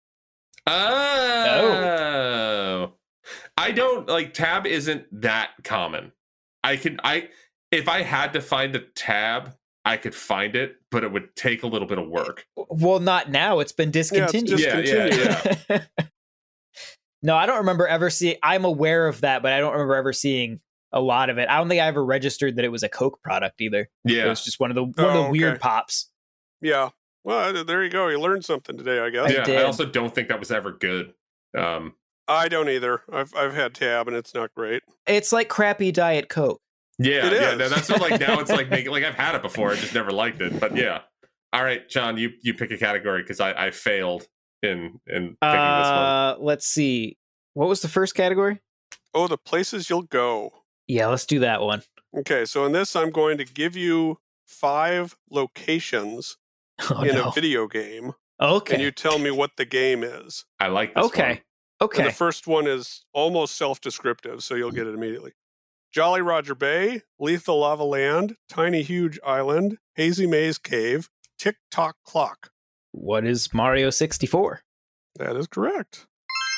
Oh. I don't like Tab isn't that common. If I had to find a Tab, I could find it, but it would take a little bit of work.
Well, not now. It's been discontinued.
Yeah.
No, I don't remember ever seeing. I'm aware of that, but I don't remember ever seeing a lot of it. I don't think I ever registered that it was a Coke product either.
Yeah,
it was just one of the weird pops.
Yeah. Well, there you go. You learned something today, I guess.
I also don't think that was ever good.
I don't either. I've had Tab, and it's not great.
It's like crappy Diet Coke.
Yeah,
It
yeah.
is.
No, that's what, like, now it's like making, like, I've had it before. I just never liked it. But yeah. All right, John, you pick a category because I failed in picking this one.
Let's see. What was the first category?
Oh, the places you'll go.
Yeah, let's do that one.
Okay, so in this, I'm going to give you 5 locations
Oh,
in
no.
a video game,
Okay.
and you tell me what the game is.
I like this
Okay.
one.
Okay.
And the first one is almost self-descriptive, so you'll get it immediately. Jolly Roger Bay, Lethal Lava Land, Tiny Huge Island, Hazy Maze Cave, Tick Tock Clock.
What is Mario 64?
That is correct.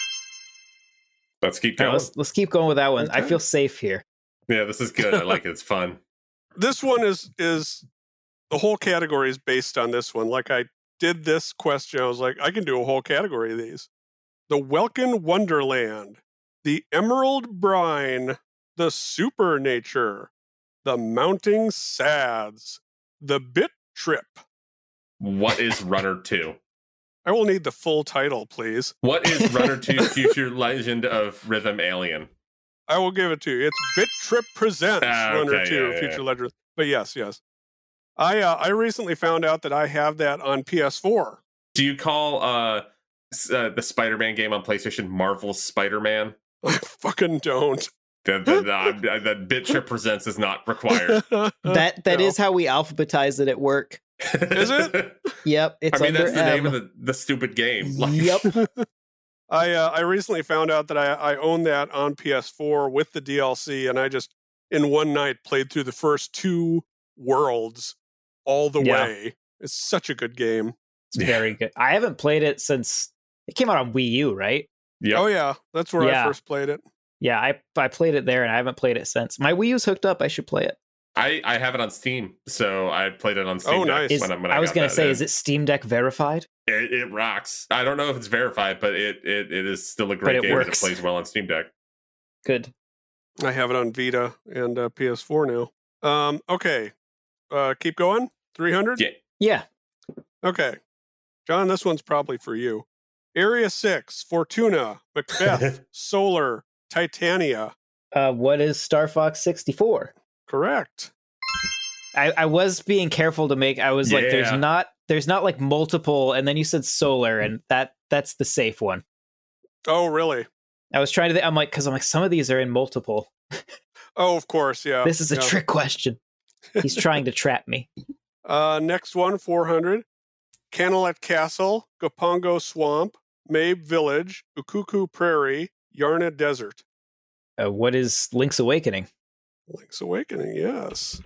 Let's keep
All
going.
right, let's keep going with that one. I
Okay.
feel safe here.
Yeah, this is good. I like it. It's fun.
This one is the whole category is based on this one. Like I did this question, I was like, I can do a whole category of these. The Welkin Wonderland, the Emerald Brine, the Supernature, the Mounting Sads, the Bit Trip.
What is Runner 2?
I will need the full title, please.
What is Runner 2 Future Legend of Rhythm Alien?
I will give it to you. It's Bit Trip Presents Runner
Okay,
2
yeah.
Future Legend. But yes. I recently found out that I have that on PS4.
Do you call the Spider-Man game on PlayStation Marvel's Spider-Man?
I fucking don't.
That Bit Trip Presents is not required.
That
No.
is how we alphabetize it at work.
Is it?
Yep, it's
I mean,
under
that's the name
M.
of the stupid game. Like,
Yep.
I recently found out that I own that on PS4 with the DLC, and I just in one night played through the first 2 worlds all the
Yeah.
way. It's such a good game.
It's very good. I haven't played it since it came out on Wii U, right?
Yep.
Oh yeah, that's where I
Yeah.
first played it.
Yeah, I played it there and I haven't played it since. My Wii U's hooked up. I should play it.
I have it on Steam, so I played it on Steam
Oh,
Deck
nice.
when
I was
got
gonna
that
say,
in.
is it Steam Deck verified?
It rocks. I don't know if it's verified, but it is still a great
it
game and it
works.
plays well on Steam Deck.
Good.
I have it on Vita and PS4 now. Okay, keep going. 300.
Yeah.
Yeah.
Okay, John, this one's probably for you. Area 6, Fortuna, Macbeth, Solar, Titania.
What is Star Fox 64?
Correct.
I was being careful to make. I was like,
Yeah.
there's not like multiple, and then you said solar, and that's the safe one.
Oh, really?
I was trying to. I'm like, some of these are in multiple.
Oh, of course, yeah.
This is a
yeah.
trick question. He's trying to trap me.
Next one, 400. Canelet Castle, Gapongo Swamp, Mabe Village, Ukuku Prairie, Yarna Desert.
What is Link's Awakening?
Link's Awakening, yes.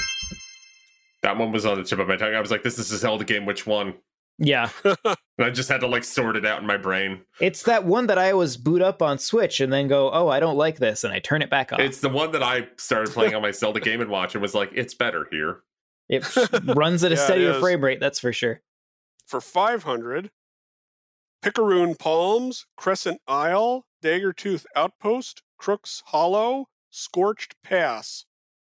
That one was on the tip of my tongue. I was like, this is a Zelda game, which one?
Yeah,
And I just had to like sort it out in my brain.
it's that one that I always boot up on Switch and then go, oh, I don't like this, and I turn it back off.
It's the one that I started playing on my Zelda Game & Watch and was like, it's better here.
It runs at a
Yeah, it
steadier
is.
frame rate, that's for sure.
For 500, Picaroon Palms, Crescent Isle, Daggertooth Outpost, Crooks Hollow, Scorched Pass.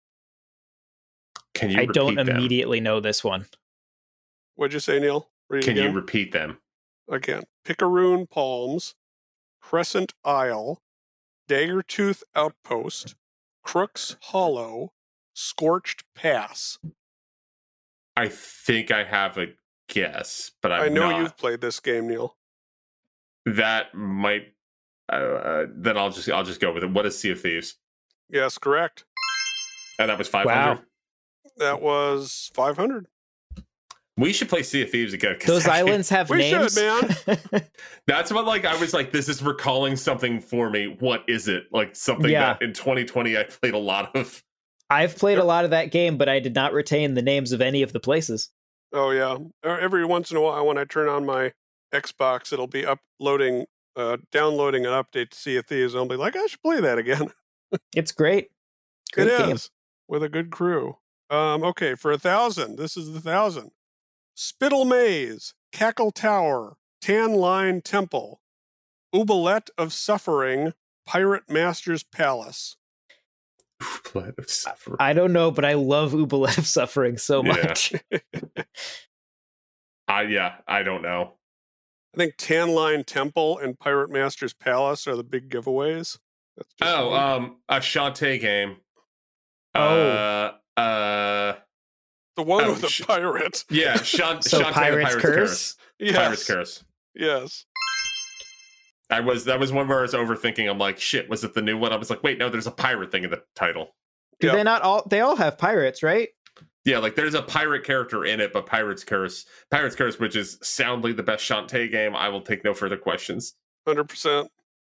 Can you
I don't
repeat them?
immediately know this one.
What'd you say, Neil? Read it
Can you
again.
repeat them?
Again. Picaroon Palms, Crescent Isle, Daggertooth Outpost, Crooks Hollow, Scorched Pass.
I think I have a guess, but
I
I'm
know
not.
you've played this game, Neil.
That might. Then I'll just go with it. What is Sea of Thieves?
Yes, correct.
And that was 500.
Wow.
That was 500.
We should play Sea of Thieves again. 'cause
Those
that game-
islands have
We should,
names.
man.
That's what, like, I was like, this is recalling something for me. What is it? Like something
Yeah.
that in 2020 I played a lot of.
I've played a lot of that game, but I did not retain the names of any of the places.
Oh, yeah. Every once in a while, when I turn on my Xbox, it'll be downloading an update to Sea of Thieves. And I'll be like, I should play that again.
It's great.
It
Great game.
is. With a good crew. Okay, for 1,000. This is the 1,000. Spittle Maze, Cackle Tower, Tan Line Temple, Oubliette of Suffering, Pirate Master's Palace.
Blood of Suffering.
I don't know, but I love Oubliette of Suffering so
Yeah.
much.
I don't know.
I think Tan Line Temple and Pirate Master's Palace are the big giveaways. That's just me.
A Shantae game. Uh,
The one
Oh,
with the pirate.
yeah,
So
Shantae the
Pirate's Curse?
Yes.
Pirate's Curse.
Yes.
That was one where I was overthinking. I'm like, shit, was it the new one? I was like, wait, no, there's a pirate thing in the title.
Do
Yep.
they not all? They all have pirates, right?
Yeah, like there's a pirate character in it, but Pirate's Curse, which is soundly the best Shantae game. I will take no further questions.
100%.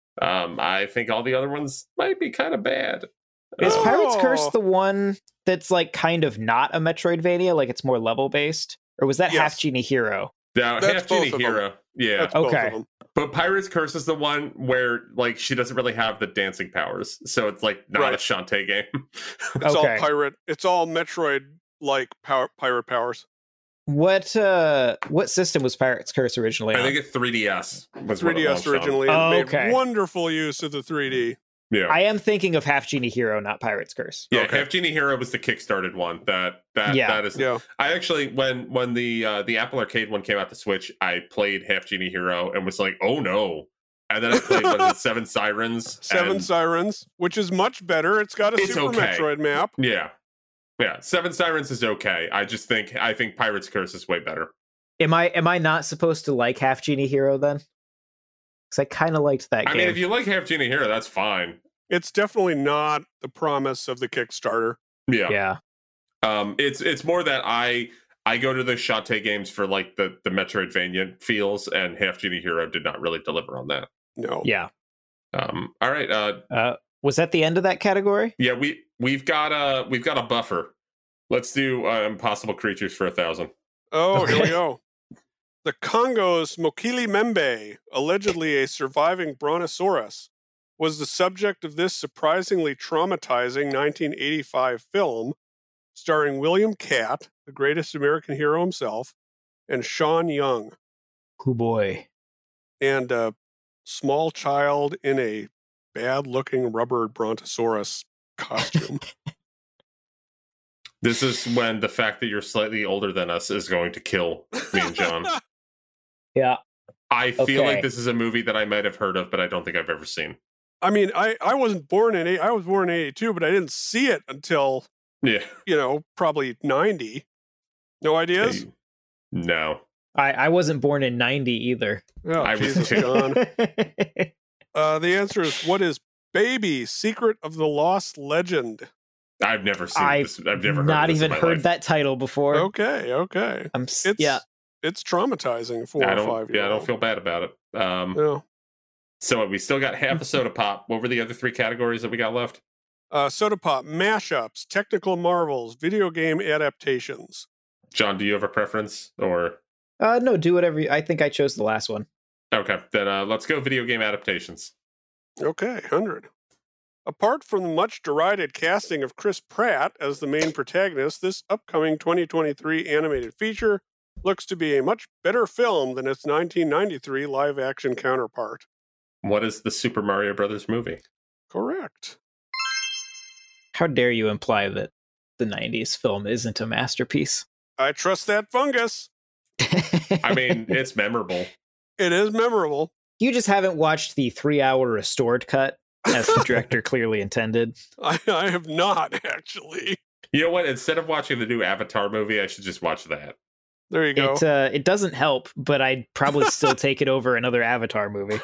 I think all the other ones might be kind of bad.
Is
Oh.
Pirate's Curse the one that's like kind of not a Metroidvania, like it's more level based, or was that
Yes.
Half Genie Hero?
Now,
That's
Half Genie
both of them.
Hero. Yeah.
That's both
Okay.
of them.
But Pirate's Curse is the one where like she doesn't really have the dancing powers. So it's like not
Right.
a Shantae game.
It's
Okay.
all pirate. It's all Metroid like pirate powers.
What system was Pirate's Curse originally on?
I think it's 3DS was what it
3DS
launched on.
originally
Oh,
and
okay.
made wonderful use of the 3D.
Yeah.
I am thinking of Half Genie Hero, not Pirate's Curse.
Yeah,
Okay.
Half Genie Hero was the kickstarted one. That is.
Yeah.
I actually when the Apple Arcade one came out to Switch, I played Half Genie Hero and was like, oh no. And then I played Seven Sirens.
Seven
and-
Sirens, which is much better. It's got a
It's
Super
okay.
Metroid map.
Yeah. Yeah. Seven Sirens is okay. I think Pirate's Curse is way better.
Am I not supposed to like Half Genie Hero then? Because I kind of liked that
I
game.
mean, if you like Half Genie Hero, that's fine.
It's definitely not the promise of the Kickstarter.
Yeah.
yeah.
It's more that I go to the Shantae games for like the Metroidvania feels, and Half Genie Hero did not really deliver on that.
No.
Yeah.
All right.
Was that the end of that category?
Yeah, we've got a buffer. Let's do Impossible Creatures for 1,000.
Oh, here
Okay.
we go. The Congo's Mokili Membe, allegedly a surviving brontosaurus, was the subject of this surprisingly traumatizing 1985 film starring William Catt, the greatest American hero himself, and Sean Young,
Oh boy.
and a small child in a bad-looking rubber brontosaurus costume.
This is when the fact that you're slightly older than us is going to kill me and John.
Yeah.
I feel
Okay.
like this is a movie that I might have heard of, but I don't think I've ever seen.
I mean, I wasn't born in I was born in 82, but I didn't see it until,
Yeah.
probably 90. No ideas?
No.
I wasn't born in 90 either.
Oh,
I was
Jesus,
too.
John. The answer is, what is Baby, Secret of the Lost Legend?
I've never seen
I've
this. I've never heard
not
of this
even
in my
heard
life.
that title before.
Okay.
Yeah.
It's traumatizing for
I
a
don't
5-year-old.
I don't feel bad about it.
No.
So we still got half a soda pop. What were the other three categories that we got left?
Soda pop, mashups, technical marvels, video game adaptations.
John, do you have a preference or
No, do whatever. I think I chose the last one.
okay? Then let's go video game adaptations.
Okay, 100. Apart from the much derided casting of Chris Pratt as the main protagonist, this upcoming 2023 animated feature looks to be a much better film than its 1993 live-action counterpart.
What is the Super Mario Brothers movie?
Correct.
How dare you imply that the 90s film isn't a masterpiece?
I trust that fungus.
I mean, it's memorable.
It is memorable.
You just haven't watched the 3-hour restored cut, as the director clearly intended.
I have not, actually.
You know what? Instead of watching the new Avatar movie, I should just watch that.
There you go.
It doesn't help, but I'd probably still take it over another Avatar movie.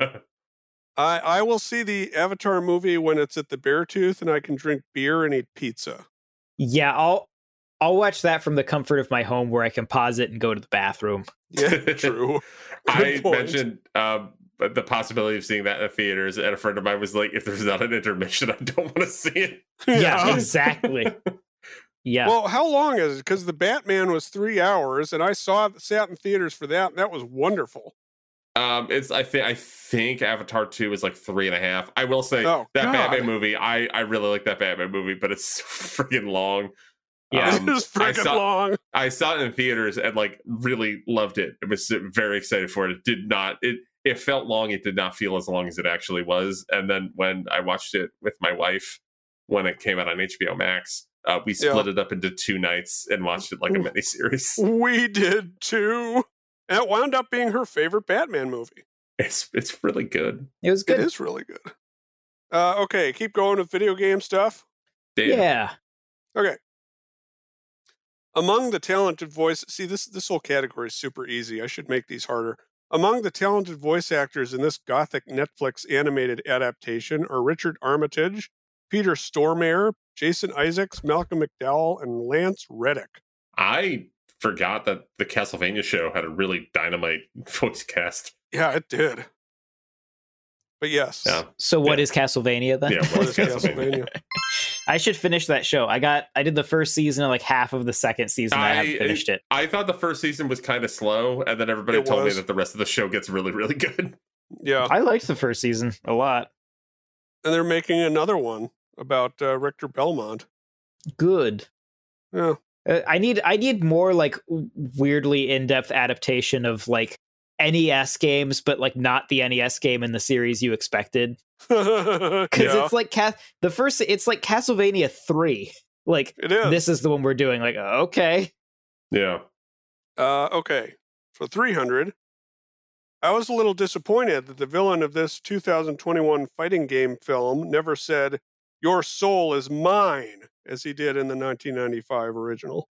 I will see the Avatar movie when it's at the Beartooth and I can drink beer and eat pizza.
Yeah, I'll watch that from the comfort of my home where I can pause it and go to the bathroom.
Yeah, true.
I
Good point.
mentioned the possibility of seeing that in the theaters, and a friend of mine was like, "If there's not an intermission, I don't want to see it."
Yeah, exactly. Yeah.
Well, how long is it? Because the Batman was 3 hours, and I sat in theaters for that, and that was wonderful.
I think Avatar 2 is like 3.5. I will say
Oh,
that
God.
Batman movie, I really like that Batman movie, but it's so freaking long.
Yeah.
It is freaking long.
I saw it in theaters and like really loved it. I was very excited for it. It felt long. It did not feel as long as it actually was. And then when I watched it with my wife when it came out on HBO Max, we split it up into 2 nights and watched it like a miniseries.
We did too. And it wound up being her favorite Batman movie.
It's really good.
It was good.
It is really good. Okay, keep going with video game stuff.
Damn.
Yeah.
Okay. Among the talented voice, see this whole category is super easy. I should make these harder. Among the talented voice actors in this gothic Netflix animated adaptation are Richard Armitage, Peter Stormare, Jason Isaacs, Malcolm McDowell, and Lance Reddick.
I forgot that the Castlevania show had a really dynamite voice cast.
Yeah, it did. But yes.
Yeah.
So what is Castlevania then?
Yeah,
What is Castlevania?
I should finish that show. I did the first season and like half of the second season. I haven't finished it.
I thought the first season was kind of slow, and then everybody told me that the rest of the show gets really, really good.
Yeah.
I liked the first season a lot.
And they're making another one about Richter Belmont.
Good.
Yeah.
I need more like weirdly in-depth adaptation of like NES games, but like not the NES game in the series you expected. Because it's like it's like Castlevania 3. Like
it is.
This is the one we're doing. Like, okay.
Yeah.
Okay. For 300, I was a little disappointed that the villain of this 2021 fighting game film never said, "Your soul is mine," as he did in the 1995 original.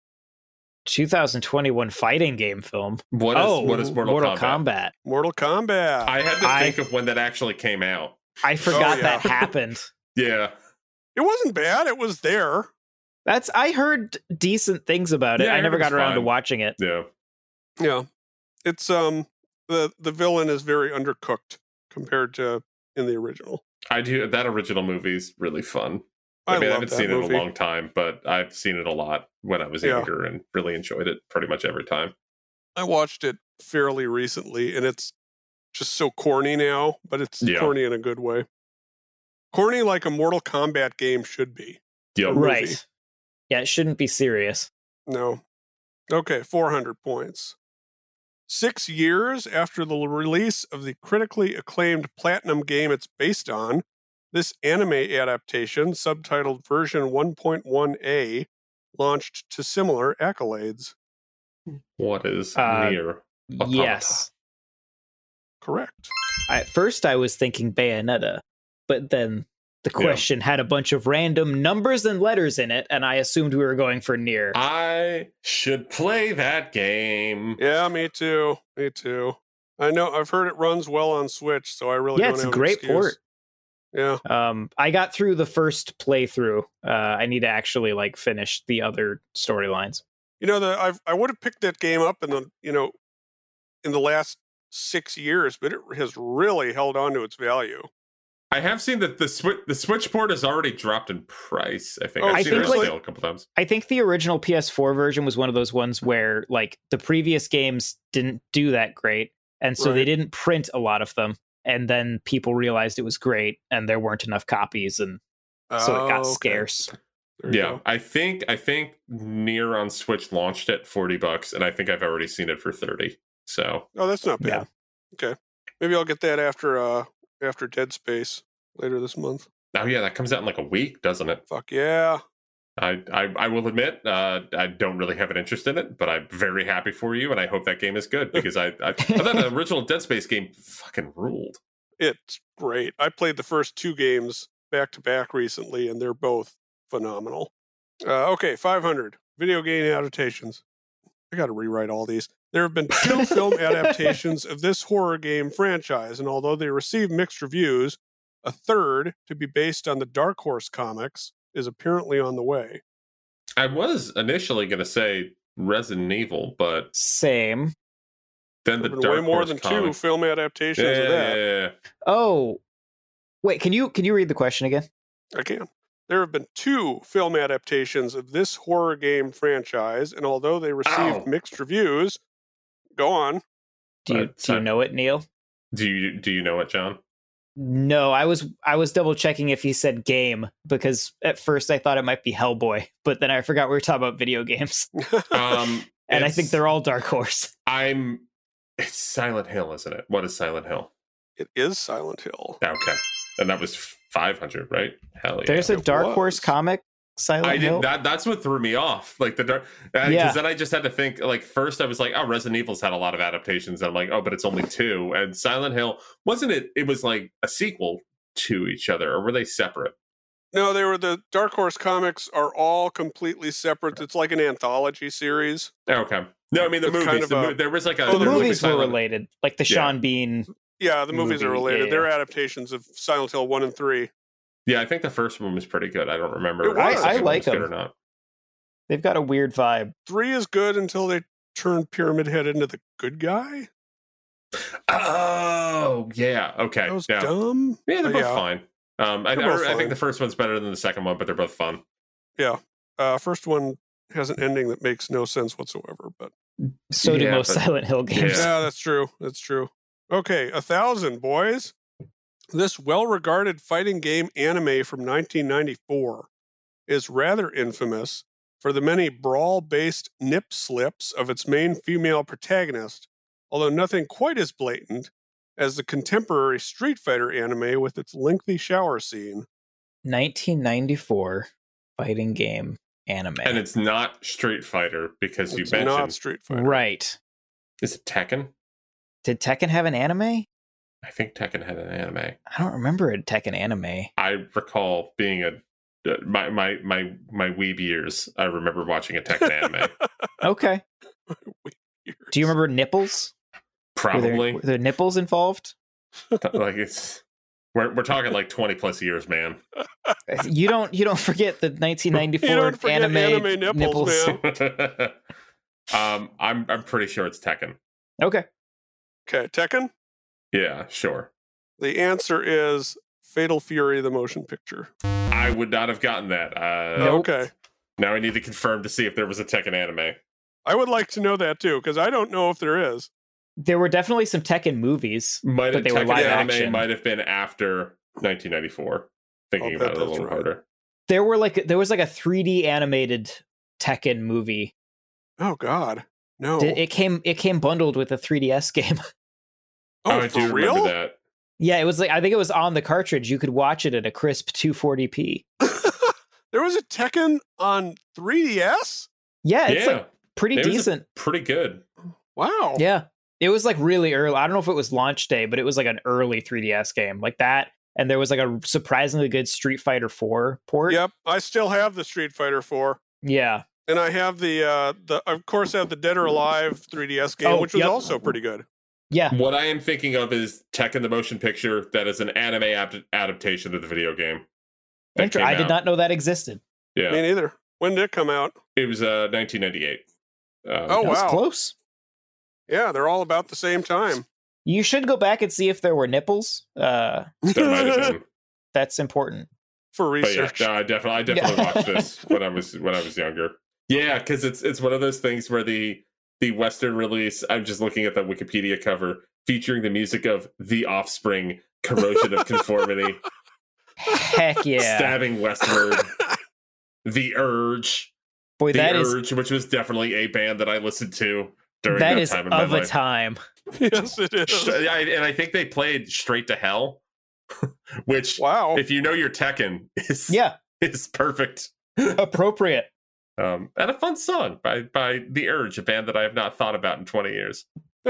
2021 fighting game film.
What is Mortal Kombat?
Mortal Kombat.
I had to think of when that actually came out.
I forgot that happened.
Yeah.
It wasn't bad. It was there.
I heard decent things about it.
Yeah,
I never got around to
fine.
watching it.
Yeah.
Yeah. It's the villain is very undercooked compared to in the original.
I do. That original movie's really fun. I haven't seen it in a long time, but I've seen it a lot when I was younger and really enjoyed it pretty much every time.
I watched it fairly recently, and it's just so corny now, but it's corny in a good way. Corny like a Mortal Kombat game should be.
Yep.
Right. Yeah, it shouldn't be serious.
No. Okay, 400 points. 6 years after the release of the critically acclaimed Platinum game it's based on, this anime adaptation, subtitled version 1.1a, launched to similar accolades.
What is Nier Automata?
Yes.
Correct.
At first I was thinking Bayonetta, but then the question had a bunch of random numbers and letters in it, and I assumed we were going for Nier.
I should play that game.
Yeah, me too. Me too. I know. I've heard it runs well on Switch, so I really don't
it's a
have
great
an excuse.
port.
Yeah.
I got through the first playthrough. I need to actually like finish the other storylines.
You know, I would have picked that game up in the last 6 years, but it has really held on to its value.
I have seen that the Switch port has already dropped in price. I think
Oh,
I've seen it on
like-
sale a couple times.
I think the original PS4 version was one of those ones where like the previous games didn't do that great, and so they
Right.
didn't print a lot of them. And then people realized it was great, and there weren't enough copies, and so it got scarce.
There you
Yeah,
go.
I think Nier on Switch launched at $40, and I think I've already seen it for 30. So
Oh, that's not bad.
Yeah.
Okay. Maybe I'll get that after Dead Space later this month.
oh yeah, that comes out in like a week, doesn't it?
Fuck yeah.
I will admit I don't really have an interest in it, but I'm very happy for you, and I hope that game is good because I thought the original Dead Space game fucking ruled.
It's great. I played the first 2 games back to back recently, and they're both phenomenal. Okay, 500. Video game adaptations. I got to rewrite all these. There have been 2 film adaptations of this horror game franchise, and although they received mixed reviews, a third, to be based on the Dark Horse comics, is apparently on the way.
I was initially going to say Resident Evil, but
Same.
then the
There have been
Dark
way more
Horse
than 2
comic-
film adaptations of that.
Yeah.
Oh, wait. Can you read the question again?
I can. There have been 2 film adaptations of this horror game franchise, and although they received mixed reviews, go on.
Do you know it, Neil?
Do you know it, John?
No, I was double checking if he said game because at first I thought it might be Hellboy, but then I forgot we were talking about video games. And I think they're all Dark Horse.
It's Silent Hill, isn't it? What is Silent Hill?
It is Silent Hill.
Okay, and that was 500, right? Hell yeah!
There's a Dark Horse comic, Silent Hill.
That's what threw me off. Like the dark, because then I just had to think. Like first, I was like, "Oh, Resident Evil's had a lot of adaptations." And I'm like, "Oh, but it's only 2." And Silent Hill wasn't it? It was like a sequel to each other, or were they separate?
No, they were the Dark Horse comics are all completely separate. It's like an anthology series.
Okay. No, I mean the
It's
movies.
kind of
there was like a
Oh,
The
there was
movies were
Silent-
related, like the
Yeah.
Sean Bean.
Yeah, the movies are
Movie,
related.
yeah.
They're adaptations of Silent Hill 1 and 3.
Yeah, I think the first one was pretty good. I don't remember.
It was.
if the second
I
one
like
was good
them.
or not.
They've got a weird vibe.
3 is good until they turn Pyramid Head into the good guy.
Oh, yeah. Okay.
That was
Yeah.
dumb.
Yeah, they're
But
both fine. I
They're both
think
fine.
the first one's better than the second one, but they're both fun.
First one has an ending that makes no sense whatsoever. But
So do
Yeah,
most
but-
Silent Hill games.
Yeah.
yeah, that's true. That's true. Okay, 1,000 boys. This well-regarded fighting game anime from 1994 is rather infamous for the many brawl-based nip slips of its main female protagonist, although nothing quite as blatant as the contemporary Street Fighter anime with its lengthy shower scene.
1994 fighting game anime.
And it's not Street Fighter because you
It's
mentioned.
not Street Fighter.
right.
Is it Tekken?
Did Tekken have an anime?
I think Tekken had an anime.
I don't remember a Tekken anime.
I recall being my weeb years. I remember watching a Tekken anime.
Okay. Do you remember nipples?
Probably.
Were there nipples involved?
Like it's we're talking like 20 plus years, man.
You don't forget the 1994
You don't forget anime nipples, man.
I'm pretty sure it's Tekken.
Okay.
Okay, Tekken?
Yeah, sure.
The answer is Fatal Fury, the motion picture.
I would not have gotten that.
Nope.
Okay.
Now I need to confirm to see if there was a Tekken anime.
I would like to know that too, because I don't know if there is.
There were definitely some Tekken movies.
Might have
But they were
Tekken
live
anime
action.
might have been after 1994. Thinking
I'll bet
about it a
that's
little
right.
harder.
There was like a 3D animated Tekken movie.
Oh God, no.
It came bundled with a 3DS game.
Oh,
I do
for real?
remember that.
Yeah, it was like I think it was on the cartridge. You could watch it at a crisp 240p.
There was a Tekken on 3DS?
Yeah, it's
Yeah.
like pretty
It was
decent.
Pretty good.
Wow.
Yeah. It was like really early. I don't know if it was launch day, but it was like an early 3DS game like that. And there was like a surprisingly good Street Fighter 4 port.
Yep. I still have the Street Fighter 4.
Yeah.
And I have the of course I have the Dead or Alive 3DS game,
Oh,
which was
yep.
also pretty good.
Yeah.
What I am thinking of is Tekken the motion picture that is an anime adaptation of the video game. that came
I did
out.
not know that existed.
Yeah,
Me neither. When did it come out?
it was 1998.
Oh,
That was
wow.
close.
Yeah, they're all about the same time.
You should go back and see if there were nipples.
There might have been.
That's important.
For
But yeah,
research.
no, I definitely watched this when I was younger. Yeah, because it's one of those things where the Western release. I'm just looking at the Wikipedia cover featuring the music of The Offspring, "Corrosion of Conformity,"
Heck yeah.
"Stabbing Westward," "The Urge,"
Boy,
"The
that is
Urge," which was definitely a band that I listened to during
that
that
is
time in my
of a
life.
time.
Yes, it is.
And I think they played "Straight to Hell," which,
Wow.
if you know your Tekken, is
Yeah.
is perfect.
Appropriate.
And a fun song by The Urge, a band that I have not thought about in 20 years.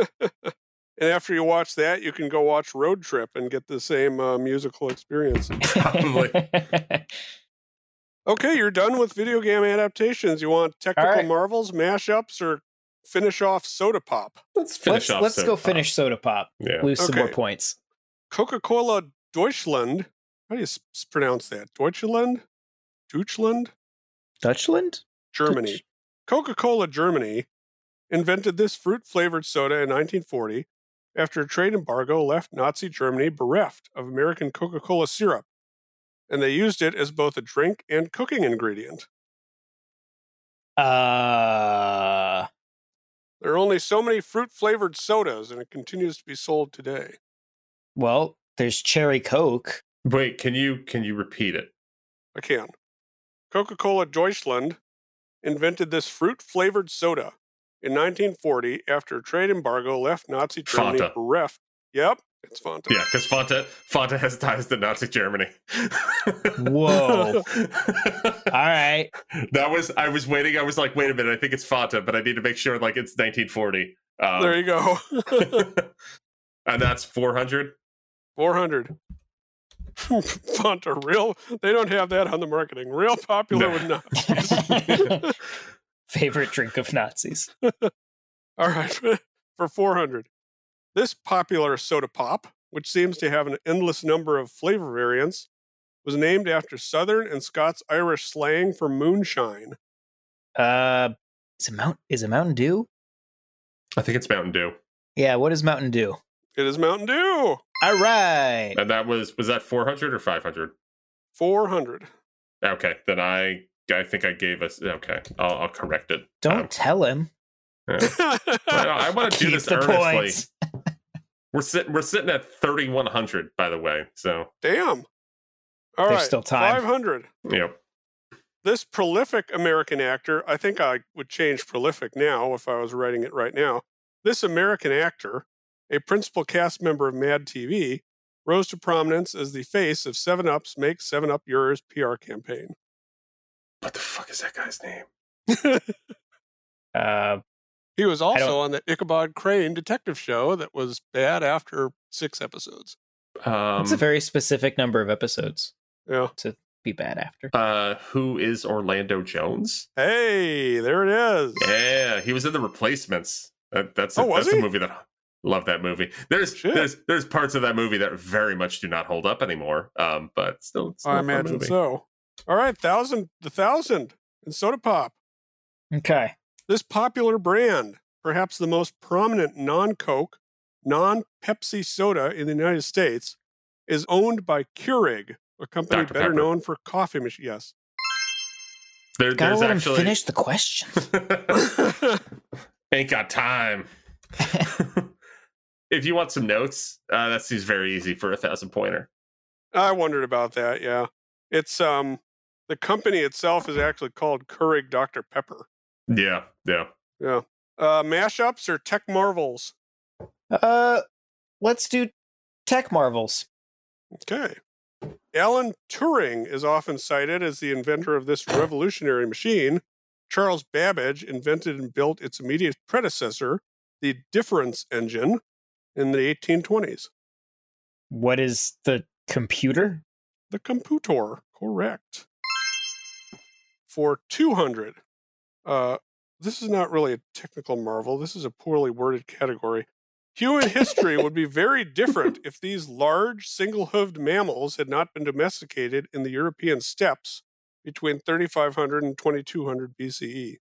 And after you watch that, you can go watch Road Trip and get the same musical experience.
Probably.
Okay, you're done with video game adaptations. You want technical
All right.
marvels, mashups, or finish off Soda Pop?
Let's finish off.
Let's
Soda
go
Pop.
finish Soda Pop.
Yeah.
Lose some more
Okay.
points.
Coca-Cola Deutschland. How do you pronounce that? Deutschland?
Dutchland?
Germany. Coca-Cola Germany invented this fruit-flavored soda in 1940 after a trade embargo left Nazi Germany bereft of American Coca-Cola syrup, and they used it as both a drink and cooking ingredient. There are only so many fruit-flavored sodas, and it continues to be sold today.
Well, there's Cherry Coke.
Wait, can you repeat it?
I can. Coca-Cola Deutschland invented this fruit-flavored soda in 1940 after a trade embargo left Nazi Germany
Fanta.
bereft. Yep, it's Fanta.
Yeah, because Fanta has ties to Nazi Germany.
Whoa. All right.
I was waiting. I was like, wait a minute, I think it's Fanta, but I need to make sure like it's 1940.
There you go.
And that's 400.
400. Font are real. They don't have that on the marketing. Real popular with Nazis.
Favorite drink of Nazis.
All right, for 400. This popular soda pop, which seems to have an endless number of flavor variants, was named after Southern and Scots-Irish slang for moonshine.
Is it Mountain Dew?
I think it's Mountain Dew.
Yeah, what is Mountain Dew?
It is Mountain Dew.
All right.
And that was that 400 or 500?
400.
Okay, then I think I gave us. Okay, I'll correct it.
Don't tell him.
Yeah. I want to do
Keep
this
the
earnestly.
points.
We're sitting at 3,100, by the way. So
Damn. All
There's
right,
still time.
500.
yep.
This prolific American actor, I think I would change prolific now if I was writing it right now. This American actor, a principal cast member of Mad TV, rose to prominence as the face of 7-Up's Make 7-Up Yours PR campaign.
What the fuck is that guy's name?
He was also on the Ichabod Crane detective show that was bad after 6 episodes.
It's a very specific number of episodes
Yeah.
to be bad after.
Who is Orlando Jones?
Hey, there it is.
Yeah, he was in The Replacements. That's
Oh, was
a
he?
movie that love that movie. There's parts of that movie that very much do not hold up anymore. But still
I
a fun
imagine
movie.
so. All right, the 1,000 in soda pop.
Okay.
This popular brand, perhaps the most prominent non-Coke, non-Pepsi soda in the United States, is owned by Keurig, a company
Dr.
better
Pepper.
known for coffee machines. Yes.
Gotta
There's
let
actually
him finish the question.
ain't got time. If you want some notes, that seems very easy for a 1,000-pointer.
I wondered about that, yeah. It's the company itself is actually called Keurig Dr. Pepper.
Yeah.
Yeah. Mashups or tech marvels?
Let's do Tech Marvels.
Okay. Alan Turing is often cited as the inventor of this revolutionary machine. Charles Babbage invented and built its immediate predecessor, the difference engine, in the 1820s.
What is the computer?
The computer, correct. For 200, this is not really a technical marvel. This is a poorly worded category. Human history would be very different if these large, single-hooved mammals had not been domesticated in the European steppes between 3,500 and 2,200 BCE.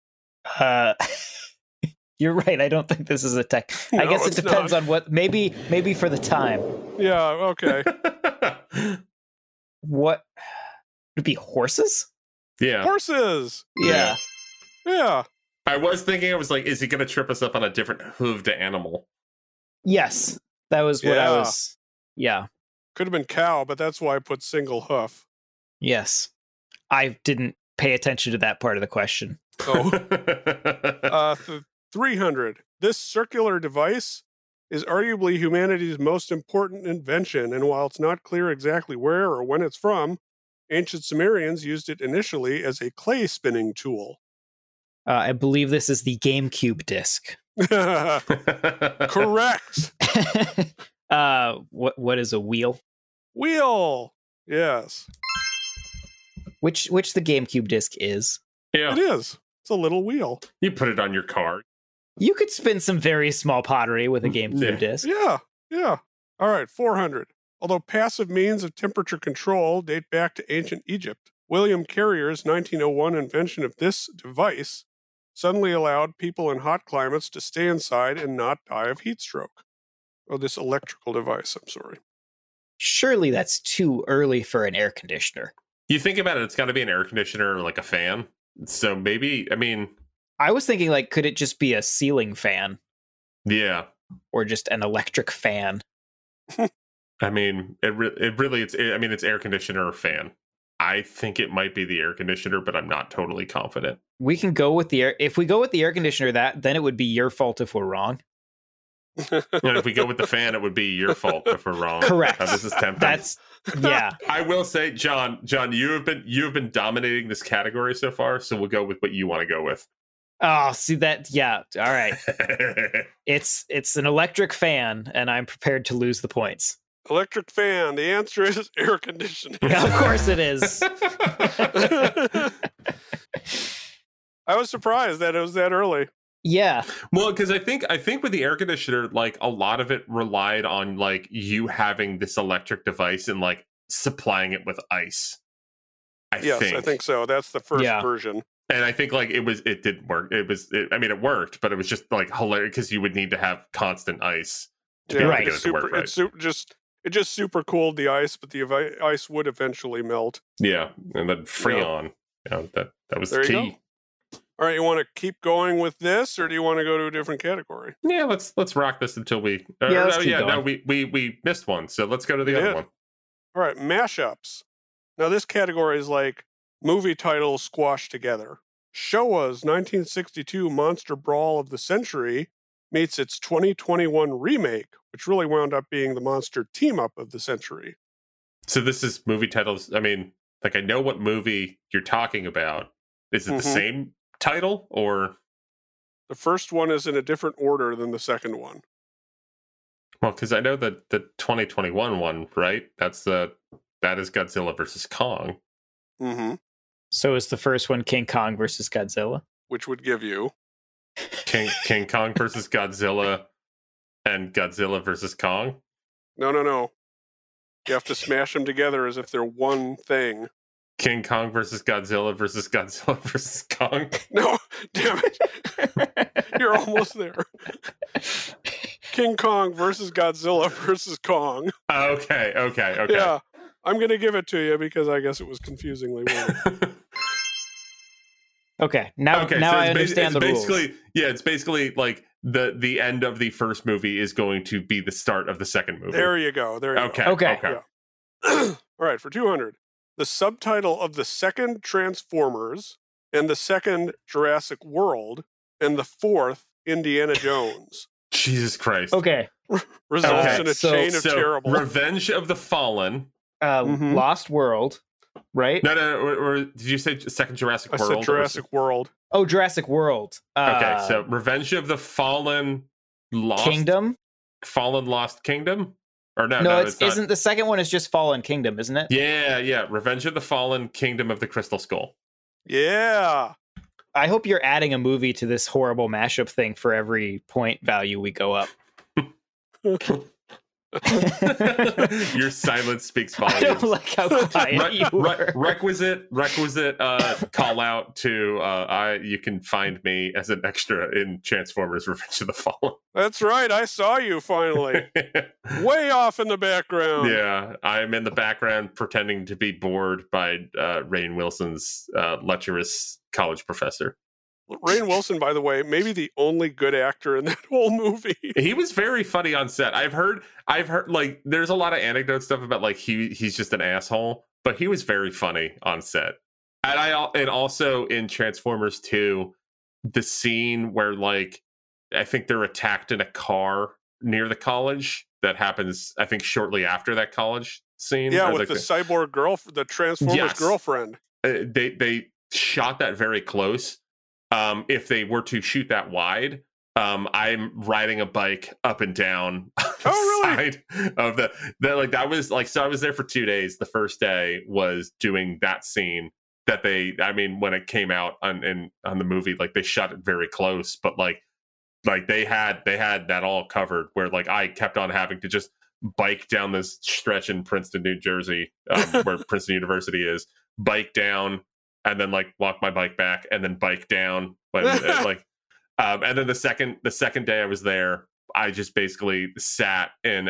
You're right. I don't think this is a tech. I
No,
guess it
it's
depends
not.
on what. Maybe for the time.
Yeah, okay.
What would it be? Horses?
Yeah.
Horses!
Yeah.
Yeah.
I was thinking, I was like, is he going to trip us up on a different hooved animal?
Yes. That was what I
Yeah.
was. Yeah.
Could have been cow, but that's why I put single hoof.
Yes. I didn't pay attention to that part of the question.
Oh. 300. This circular device is arguably humanity's most important invention, and while it's not clear exactly where or when it's from, ancient Sumerians used it initially as a clay spinning tool.
I believe this is the GameCube disc.
Correct.
What is a wheel?
Wheel. Yes,
Which the GameCube disc is.
Yeah.
it is. It's a little wheel.
You put it on your car.
You could spin some very small pottery with a GameCube
Yeah.
disc.
Yeah, yeah. All right, 400. Although passive means of temperature control date back to ancient Egypt, William Carrier's 1901 invention of this device suddenly allowed people in hot climates to stay inside and not die of heat stroke. Oh, this electrical device, I'm sorry.
Surely that's too early for an air conditioner.
You think about it, it's got to be an air conditioner or like a fan. So maybe, I mean,
I was thinking, like, could it just be a ceiling fan
yeah.
or just an electric fan?
I mean, it's air conditioner or fan. I think it might be the air conditioner, but I'm not totally confident.
We can go with the air. If we go with the air conditioner, then it would be your fault if we're wrong.
And if we go with the fan, it would be your fault if we're wrong.
Correct.
This is tempting.
Yeah.
I will say, John, you have been dominating this category so far, so we'll go with what you want to go with.
Oh, see that? Yeah. All right. It's an electric fan, and I'm prepared to lose the points.
Electric fan. The answer is air conditioning.
Yeah, of course it is.
I was surprised that it was that early.
Yeah.
Well, because I think with the air conditioner, like a lot of it relied on like you having this electric device and like supplying it with ice. I think
so. That's the first
Yeah.
version.
And I think like it didn't work. I mean, it worked, but it was just like hilarious because you would need to have constant ice to be able to get it to work right.
It just super cooled the ice, but the ice would eventually melt.
Yeah, and then Freon. You know, that was
There
the
you
key.
go. All right, you want to keep going with this, or do you want to go to a different category?
Yeah, let's rock this until we.
let's keep going.
No, we missed one, so let's go to the other one.
All right, mashups. Now this category is like movie titles squashed together. Showa's 1962 Monster Brawl of the Century meets its 2021 remake, which really wound up being the Monster Team Up of the Century.
So this is movie titles. I mean, like I know what movie you're talking about. Is it the same title or?
The first one is in a different order than the second one.
Well, because I know that the 2021 one, right? That is Godzilla versus Kong.
Mm-hmm.
So is the first one King Kong versus Godzilla?
Which would give you
King Kong versus Godzilla and Godzilla versus Kong?
No. You have to smash them together as if they're one thing.
King Kong versus Godzilla versus Kong?
No, damn it. You're almost there. King Kong versus Godzilla versus Kong.
Okay.
Yeah, I'm going to give it to you because I guess it was confusingly worded.
Okay, now
so
I understand the rules.
It's basically like the end of the first movie is going to be the start of the second movie.
There you go.
Okay.
Yeah. All right, for 200. The subtitle of the second Transformers and the second Jurassic World and the fourth Indiana Jones.
Jesus Christ.
Okay.
Results in a chain of terrible.
Revenge of the Fallen.
Lost World, right?
No. Or did you say second Jurassic World?
I said Jurassic World.
Oh, Jurassic World.
Okay, so Revenge of the Fallen Lost
Kingdom?
Fallen Lost Kingdom? Or no,
it isn't. The second one is just Fallen Kingdom, isn't it?
Yeah. Revenge of the Fallen Kingdom of the Crystal Skull.
Yeah.
I hope you're adding a movie to this horrible mashup thing for every point value we go up.
Your silence speaks volumes.
I don't like how quiet you were.
Requisite call out to you can find me as an extra in Transformers Revenge of the Fallen.
That's right. I saw you finally. Way off in the background.
Yeah, I'm in the background pretending to be bored by Rainn Wilson's lecherous college professor.
Rainn Wilson, by the way, maybe the only good actor in that whole movie.
He was very funny on set. I've heard like there's a lot of anecdote stuff about like he's just an asshole, but he was very funny on set. And also in Transformers 2, the scene where like I think they're attacked in a car near the college that happens I think shortly after that college scene.
Yeah, with the cyborg girl, the Transformers girlfriend.
They shot that very close. If they were to shoot that wide, I'm riding a bike up and down the side of that was like, so I was there for 2 days. The first day was doing that scene that when it came out on the movie, like they shot it very close, but like they had that all covered where like I kept on having to just bike down this stretch in Princeton, New Jersey, where Princeton University is, bike down, and then like walk my bike back and then bike down when and then the second day I was there, I just basically sat in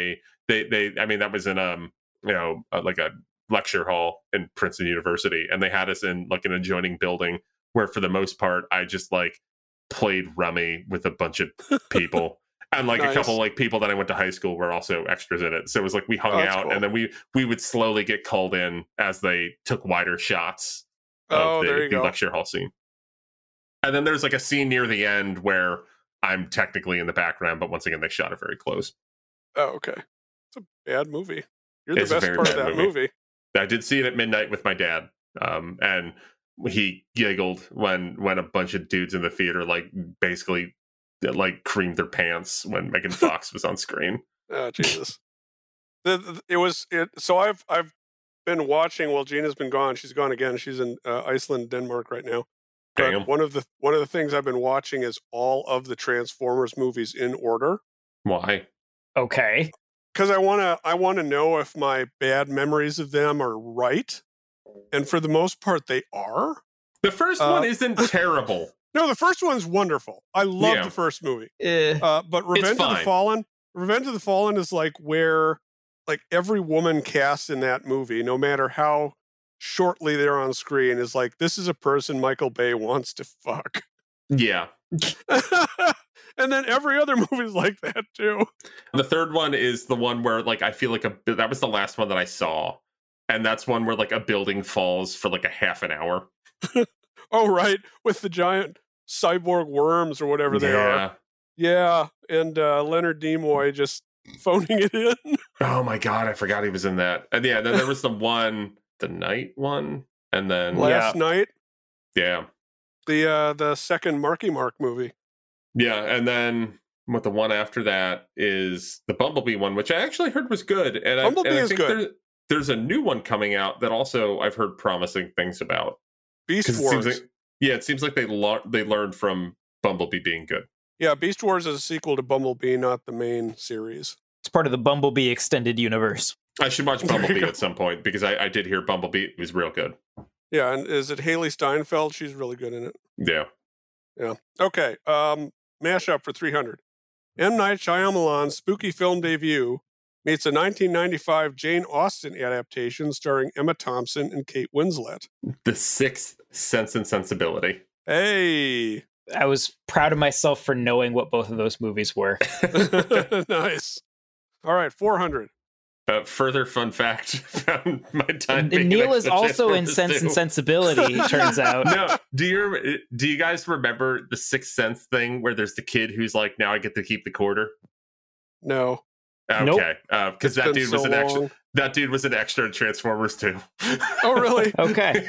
that was in like a lecture hall in Princeton University, and they had us in like an adjoining building where for the most part I just like played rummy with a bunch of people. And like a couple like people that I went to high school were also extras in it. So it was like we hung out cool. And then we would slowly get called in as they took wider shots of the lecture hall scene. And then there's like a scene near the end where I'm technically in the background, but once again, they shot it very close.
Oh, okay. It's a bad movie. You're the best part of that movie.
I did see it at midnight with my dad. And he giggled when a bunch of dudes in the theater like basically like creamed their pants when Megan Fox was on screen.
Oh, Jesus. So I've been watching while Gina's been gone. She's gone again. She's in Iceland, Denmark right now. But
Damn.
one of the things I've been watching is all of the Transformers movies in order.
Why?
Okay.
Because I wanna know if my bad memories of them are right, and for the most part they are.
The first one isn't terrible.
No, the first one's wonderful. I love the first movie. But Revenge of the Fallen is like where like every woman cast in that movie, no matter how shortly they're on screen, is like, this is a person Michael Bay wants to fuck.
Yeah.
And then every other movie's like that too.
The third one is the one where like I feel like that was the last one that I saw, and that's one where like a building falls for like a half an hour.
Oh right, with the giant cyborg worms or whatever they are. Yeah, and Leonard Nimoy just phoning it in.
Oh my god, I forgot he was in that. And yeah, then there was the night one, and then
Last Night.
Yeah.
The second Marky Mark movie.
Yeah, and then what the one after that is the Bumblebee one, which I actually heard was good. And
Bumblebee is good.
There's a new one coming out that also I've heard promising things about.
Beast Wars.
It seems like they learned from Bumblebee being good.
Yeah, Beast Wars is a sequel to Bumblebee, not the main series.
It's part of the Bumblebee extended universe.
I should watch Bumblebee at some point because I did hear Bumblebee was real good.
Yeah, and is it Haley Steinfeld? She's really good in it.
Yeah.
Yeah. Okay. Mashup for 300. M. Night Shyamalan's spooky film debut meets a 1995 Jane Austen adaptation starring Emma Thompson and Kate Winslet.
The Sixth Sense and Sensibility.
Hey.
I was proud of myself for knowing what both of those movies were.
Nice. All right, 400.
Further fun fact found my time.
Neil is also in Sense and Sensibility, it turns out.
No, do you guys remember the Sixth Sense thing where there's the kid who's like, now I get to keep the quarter?
No.
Okay, because that dude was extra. That dude was an extra in Transformers 2.
Oh, really?
Okay.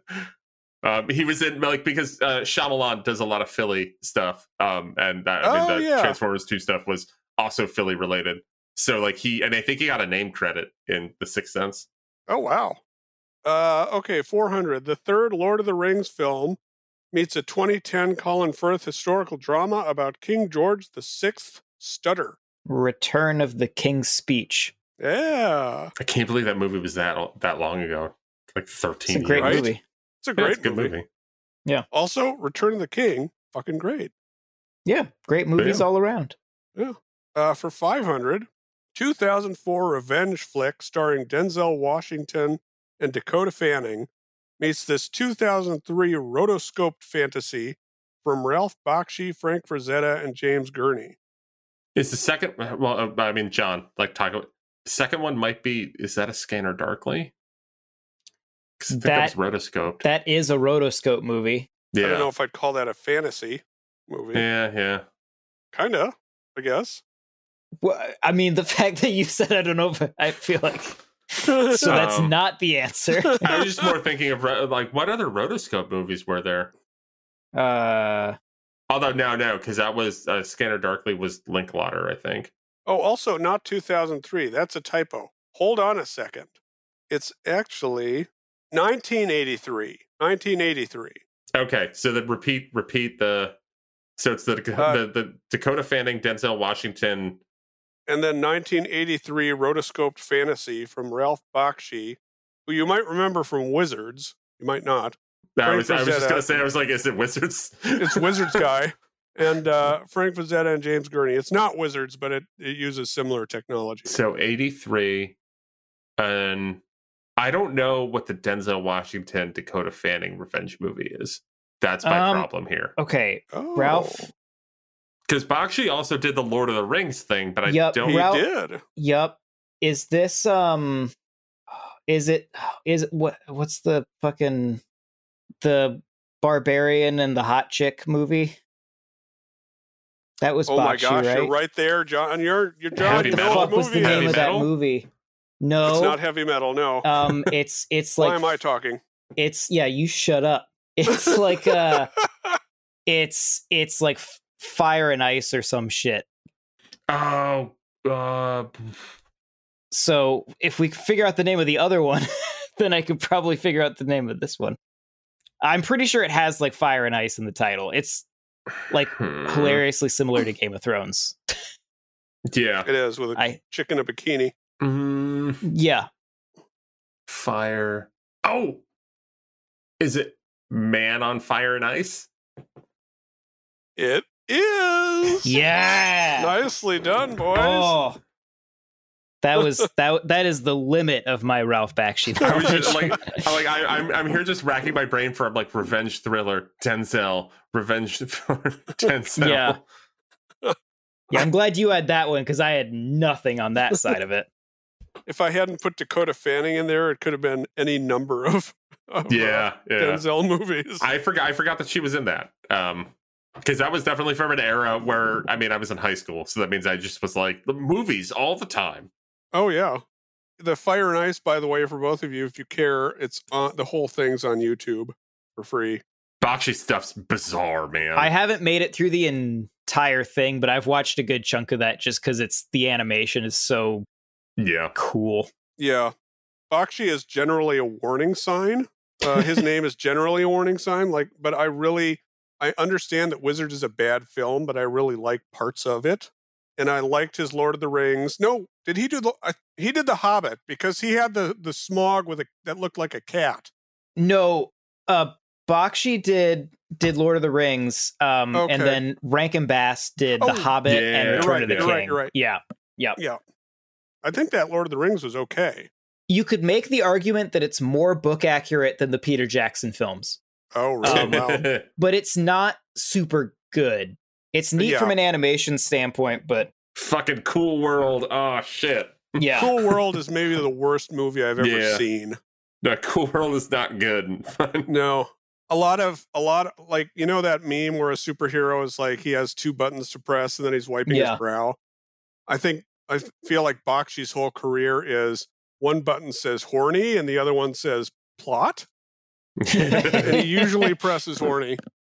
He was in because Shyamalan does a lot of Philly stuff, and Transformers 2 stuff was also Philly related. So like I think he got a name credit in The Sixth Sense.
Oh wow. Okay, 400. The third Lord of the Rings film meets a 2010 Colin Firth historical drama about King George VI Stutter.
Return of the King's Speech.
Yeah.
I can't believe that movie was that long ago. Like 13 years.
It's a great movie.
It's a great
good movie.
Yeah.
Also, Return of the King, fucking great.
Yeah, great movies all around.
Yeah. For 500, 2004 revenge flick starring Denzel Washington and Dakota Fanning meets this 2003 rotoscoped fantasy from Ralph Bakshi, Frank Frazetta, and James Gurney.
Is the second? Well, I mean, John, like talk about the second one. Might be. Is that a Scanner Darkly? I think that was rotoscoped.
That is a rotoscope movie.
Yeah.
I don't know if I'd call that a fantasy movie.
Yeah.
Kinda, I guess.
Well, I mean, the fact that you said I don't know, if I feel like so that's not the answer.
I was just more thinking of like what other rotoscope movies were there? Although no, because that was Scanner Darkly was Linklater, I think.
Oh, also not 2003. That's a typo. Hold on a second. It's actually 1983. 1983.
Okay, so then repeat the. So it's the Dakota Fanning, Denzel Washington.
And then 1983 rotoscoped fantasy from Ralph Bakshi, who you might remember from Wizards. You might not.
I was just going to say, I was like, is it Wizards?
It's Wizards guy. And Frank Frazetta and James Gurney. It's not Wizards, but it uses similar technology.
So 83. And I don't know what the Denzel Washington, Dakota Fanning revenge movie is. That's my problem here.
Okay. Ralph.
Because Bakshi also did the Lord of the Rings thing, but I don't.
He did.
Yep. Is this what's the fucking the barbarian and the hot chick movie? That was
Bakshi, my gosh,
right?
You're right there, John. You're John.
What the fuck was the name of that movie? No.
It's not heavy metal, no.
It's like
why am I talking?
You shut up. It's like it's like Fire and Ice or some shit.
Oh,
So if we figure out the name of the other one, then I could probably figure out the name of this one. I'm pretty sure it has like fire and ice in the title. It's like hilariously similar to Game of Thrones.
Yeah.
It is, with a chick in a bikini.
Yeah.
Fire. Oh! Is it Man on Fire and Ice?
It is.
Yeah.
Nicely done, boys.
Oh. That was that is the limit of my Ralph Bakshi knowledge.
I'm here just racking my brain for like revenge thriller, Denzel, revenge Denzel.
Yeah. Yeah, I'm glad you had that one because I had nothing on that side of it.
If I hadn't put Dakota Fanning in there, it could have been any number of Denzel movies.
I forgot that she was in that. Because that was definitely from an era where, I mean, I was in high school, so that means I just was like, the movies all the time.
Oh, yeah. The Fire and Ice, by the way, for both of you, if you care, it's on, the whole thing's on YouTube for free.
Bakshi stuff's bizarre, man.
I haven't made it through the entire thing, but I've watched a good chunk of that just because the animation is so cool.
Yeah. Bakshi is generally a warning sign. His name is generally a warning sign. But I understand that Wizards is a bad film, but I really like parts of it. And I liked his Lord of the Rings. No, did he do he did The Hobbit because he had the Smaug that looked like a cat.
No, Bakshi did Lord of the Rings, okay. And then Rankin Bass did The Hobbit and Return of the King.
You're right.
Yeah.
I think that Lord of the Rings was okay.
You could make the argument that it's more book accurate than the Peter Jackson films.
Oh, really? Wow.
But it's not super good. It's neat from an animation standpoint, but...
Fucking Cool World. Oh, shit.
Yeah.
Cool World is maybe the worst movie I've ever seen.
No, Cool World is not good.
No. A lot of, like, you know that meme where a superhero is like, he has two buttons to press and then he's wiping his brow? I feel like Bakshi's whole career is one button says horny and the other one says plot. And he usually presses horny.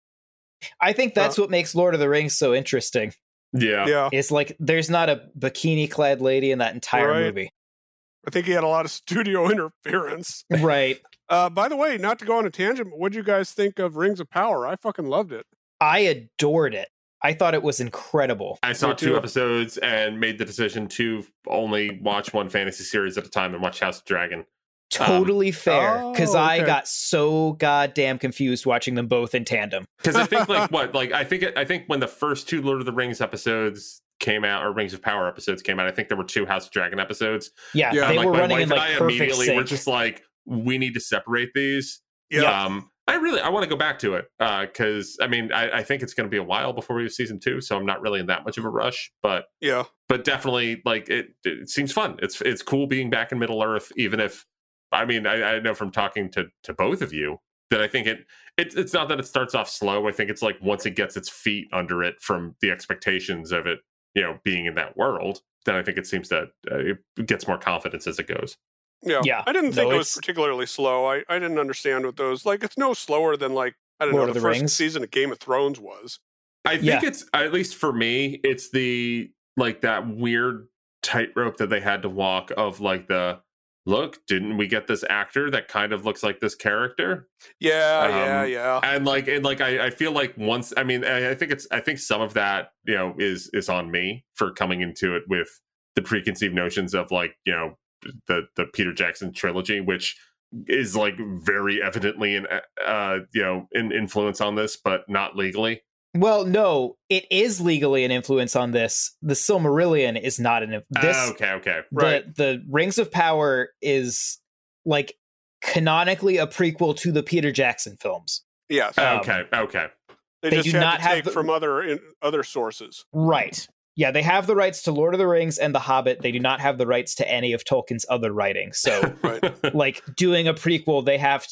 I think that's what makes Lord of the Rings so interesting.
Yeah.
It's like there's not a bikini-clad lady in that entire movie.
I think he had a lot of studio interference.
Right.
By the way, not to go on a tangent, but what did you guys think of Rings of Power? I fucking loved it.
I adored it. I thought it was incredible.
I saw 2 episodes and made the decision to only watch one fantasy series at a time and watch House of Dragon.
Totally fair, because I got so goddamn confused watching them both in tandem.
Because I think I think when the first 2 Lord of the Rings episodes came out, or Rings of Power episodes came out, I think there were 2 House of Dragon episodes.
Yeah. They were running in like perfect sync.
We're just like, we need to separate these.
Yeah.
I want to go back to it because I mean I think it's going to be a while before we have season 2, so I'm not really in that much of a rush. But definitely like it seems fun. It's cool being back in Middle Earth, even if. I mean, I know from talking to both of you that I think it's not that it starts off slow. I think it's like once it gets its feet under it from the expectations of it, being in that world, then I think it seems that it gets more confidence as it goes.
Yeah. I didn't think it was particularly slow. I didn't understand what those, like, it's no slower than, like, I don't know, the first season of Game of Thrones was.
I think it's, at least for me, it's the, like, that weird tightrope that they had to walk of, like, look, didn't we get this actor that kind of looks like this character?
Yeah.
And I feel like once, I mean, I think some of that, is on me for coming into it with the preconceived notions of like, the Peter Jackson trilogy, which is like very evidently an influence on this, but not legally.
Well, no, it is legally an influence on this. The Silmarillion is not an this.
Okay, right.
The Rings of Power is like canonically a prequel to the Peter Jackson films.
Yes.
Okay.
They just do not have from other sources.
Right. Yeah, they have the rights to Lord of the Rings and The Hobbit. They do not have the rights to any of Tolkien's other writings. So, like doing a prequel, they had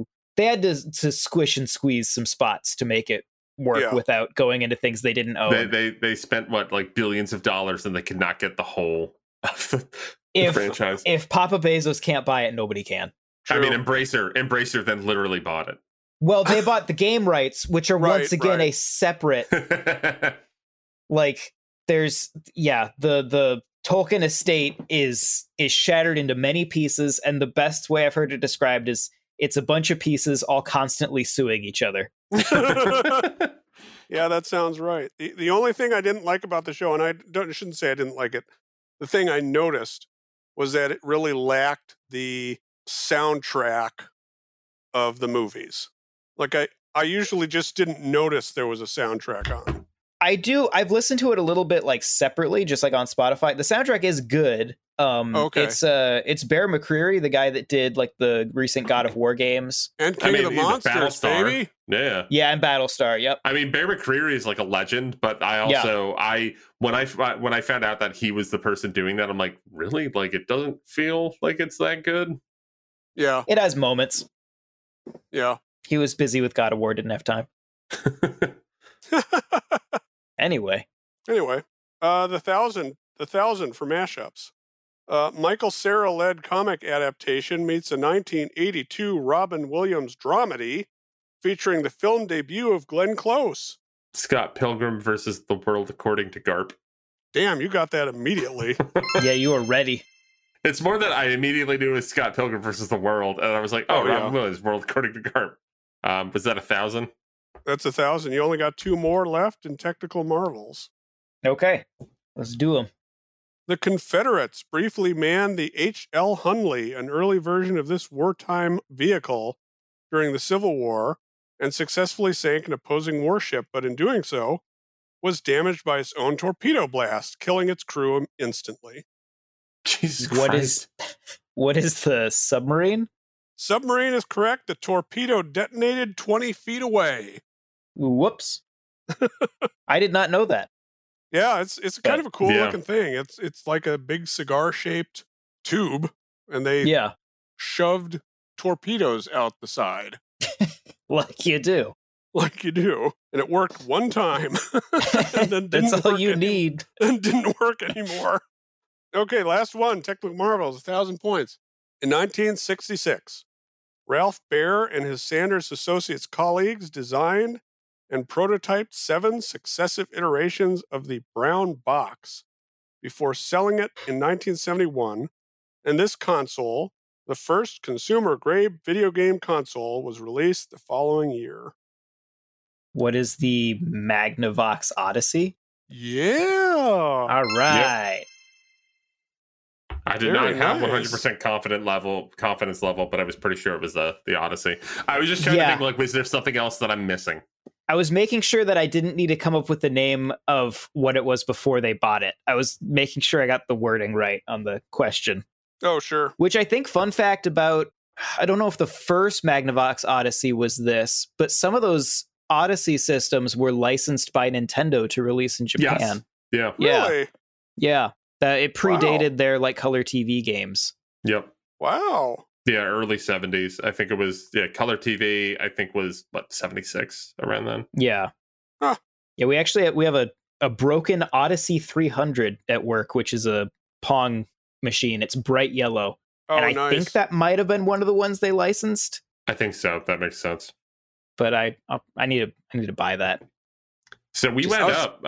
to squish and squeeze some spots to make it work without going into things they didn't own.
They spent like billions of dollars and they could not get the whole of the franchise.
If Papa Bezos can't buy it, nobody can.
True. I mean, Embracer then literally bought it.
Well, they bought the game rights, which are once again a separate like there's the Tolkien Estate is shattered into many pieces, and the best way I've heard it described is it's a bunch of pieces all constantly suing each other.
Yeah, that sounds right. The only thing I didn't like about the show, and I shouldn't say I didn't like it, the thing I noticed was that it really lacked the soundtrack of the movies. Like I usually just didn't notice there was a soundtrack on.
I've listened to it a little bit like separately, just like on Spotify. The soundtrack is good.
Okay.
It's Bear McCreary, the guy that did like the recent God of War games.
And King of the Monsters, baby.
Yeah,
and Battlestar. Yep.
I mean, Bear McCreary is like a legend, but I also when I found out that he was the person doing that, I'm like, really? Like, it doesn't feel like it's that good.
Yeah.
It has moments.
Yeah.
He was busy with God of War, didn't have time. Anyway,
the thousand for mashups. Michael Cera led comic adaptation meets a 1982 Robin Williams dramedy featuring the film debut of Glenn Close.
Scott Pilgrim versus the World According to Garp.
Damn, you got that immediately.
Yeah, you were ready.
It's more that I immediately knew it was Scott Pilgrim versus the World, and I was like, Robin Williams, World According to Garp. Was that 1,000?
That's 1,000. You only got 2 more left in Technical Marvels.
Okay, let's do them.
The Confederates briefly manned the H.L. Hunley, an early version of this wartime vehicle during the Civil War, and successfully sank an opposing warship, but in doing so, was damaged by its own torpedo blast, killing its crew instantly.
Jesus Christ.
What is the submarine?
Submarine is correct. The torpedo detonated 20 feet away.
Whoops. I did not know that.
Yeah, it's kind of a cool looking thing. It's like a big cigar shaped tube, and they shoved torpedoes out the side.
Like you do.
And it worked one time. And then
That's all you need.
And didn't work anymore. Okay, last one. Technical Marvels, 1,000 points. In 1966, Ralph Baer and his Sanders Associates colleagues designed and prototyped 7 successive iterations of the brown box before selling it in 1971. And this console, the first consumer-grade video game console, was released the following year.
What is the Magnavox Odyssey?
Yeah.
All right.
Yep. I did not have 100% confidence level, but I was pretty sure it was the Odyssey. I was just trying to think, like, was there something else that I'm missing?
I was making sure that I didn't need to come up with the name of what it was before they bought it. I was making sure I got the wording right on the question.
Oh, sure.
Which I think, fun fact about, I don't know if the first Magnavox Odyssey was this, but some of those Odyssey systems were licensed by Nintendo to release in Japan.
Yes.
Yeah. Really?
Yeah. It predated their like color TV games.
Yep.
Wow.
Yeah, early 70s. I think it was color TV. I think was 76 around then.
Yeah.
Huh.
Yeah, we have a broken Odyssey 300 at work, which is a Pong machine. It's bright yellow.
Oh,
and I think that might have been one of the ones they licensed.
I think so. That makes sense.
But I need to buy that.
So we went up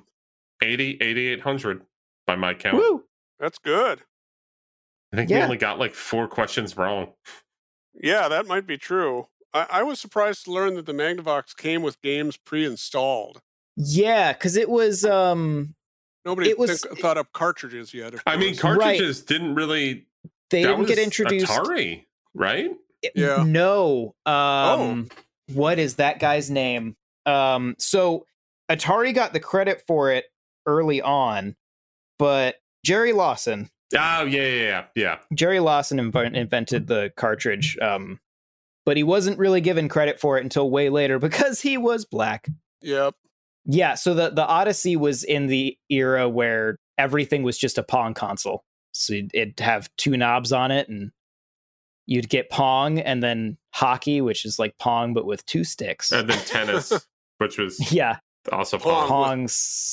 8,800 by my count.
Woo!
That's good.
I think we only got like 4 questions wrong.
Yeah, that might be true. I was surprised to learn that the Magnavox came with games pre-installed.
Yeah, because it was
nobody thought up cartridges yet.
I mean, cartridges didn't really.
They didn't get introduced.
Atari, right?
Yeah.
No. What is that guy's name? So Atari got the credit for it early on, but Jerry Lawson.
Oh, yeah.
Jerry Lawson invented the cartridge, but he wasn't really given credit for it until way later because he was black.
Yep.
Yeah, so the Odyssey was in the era where everything was just a Pong console. So it'd have 2 knobs on it, and you'd get Pong, and then hockey, which is like Pong, but with 2 sticks.
And then tennis, which was also
Pong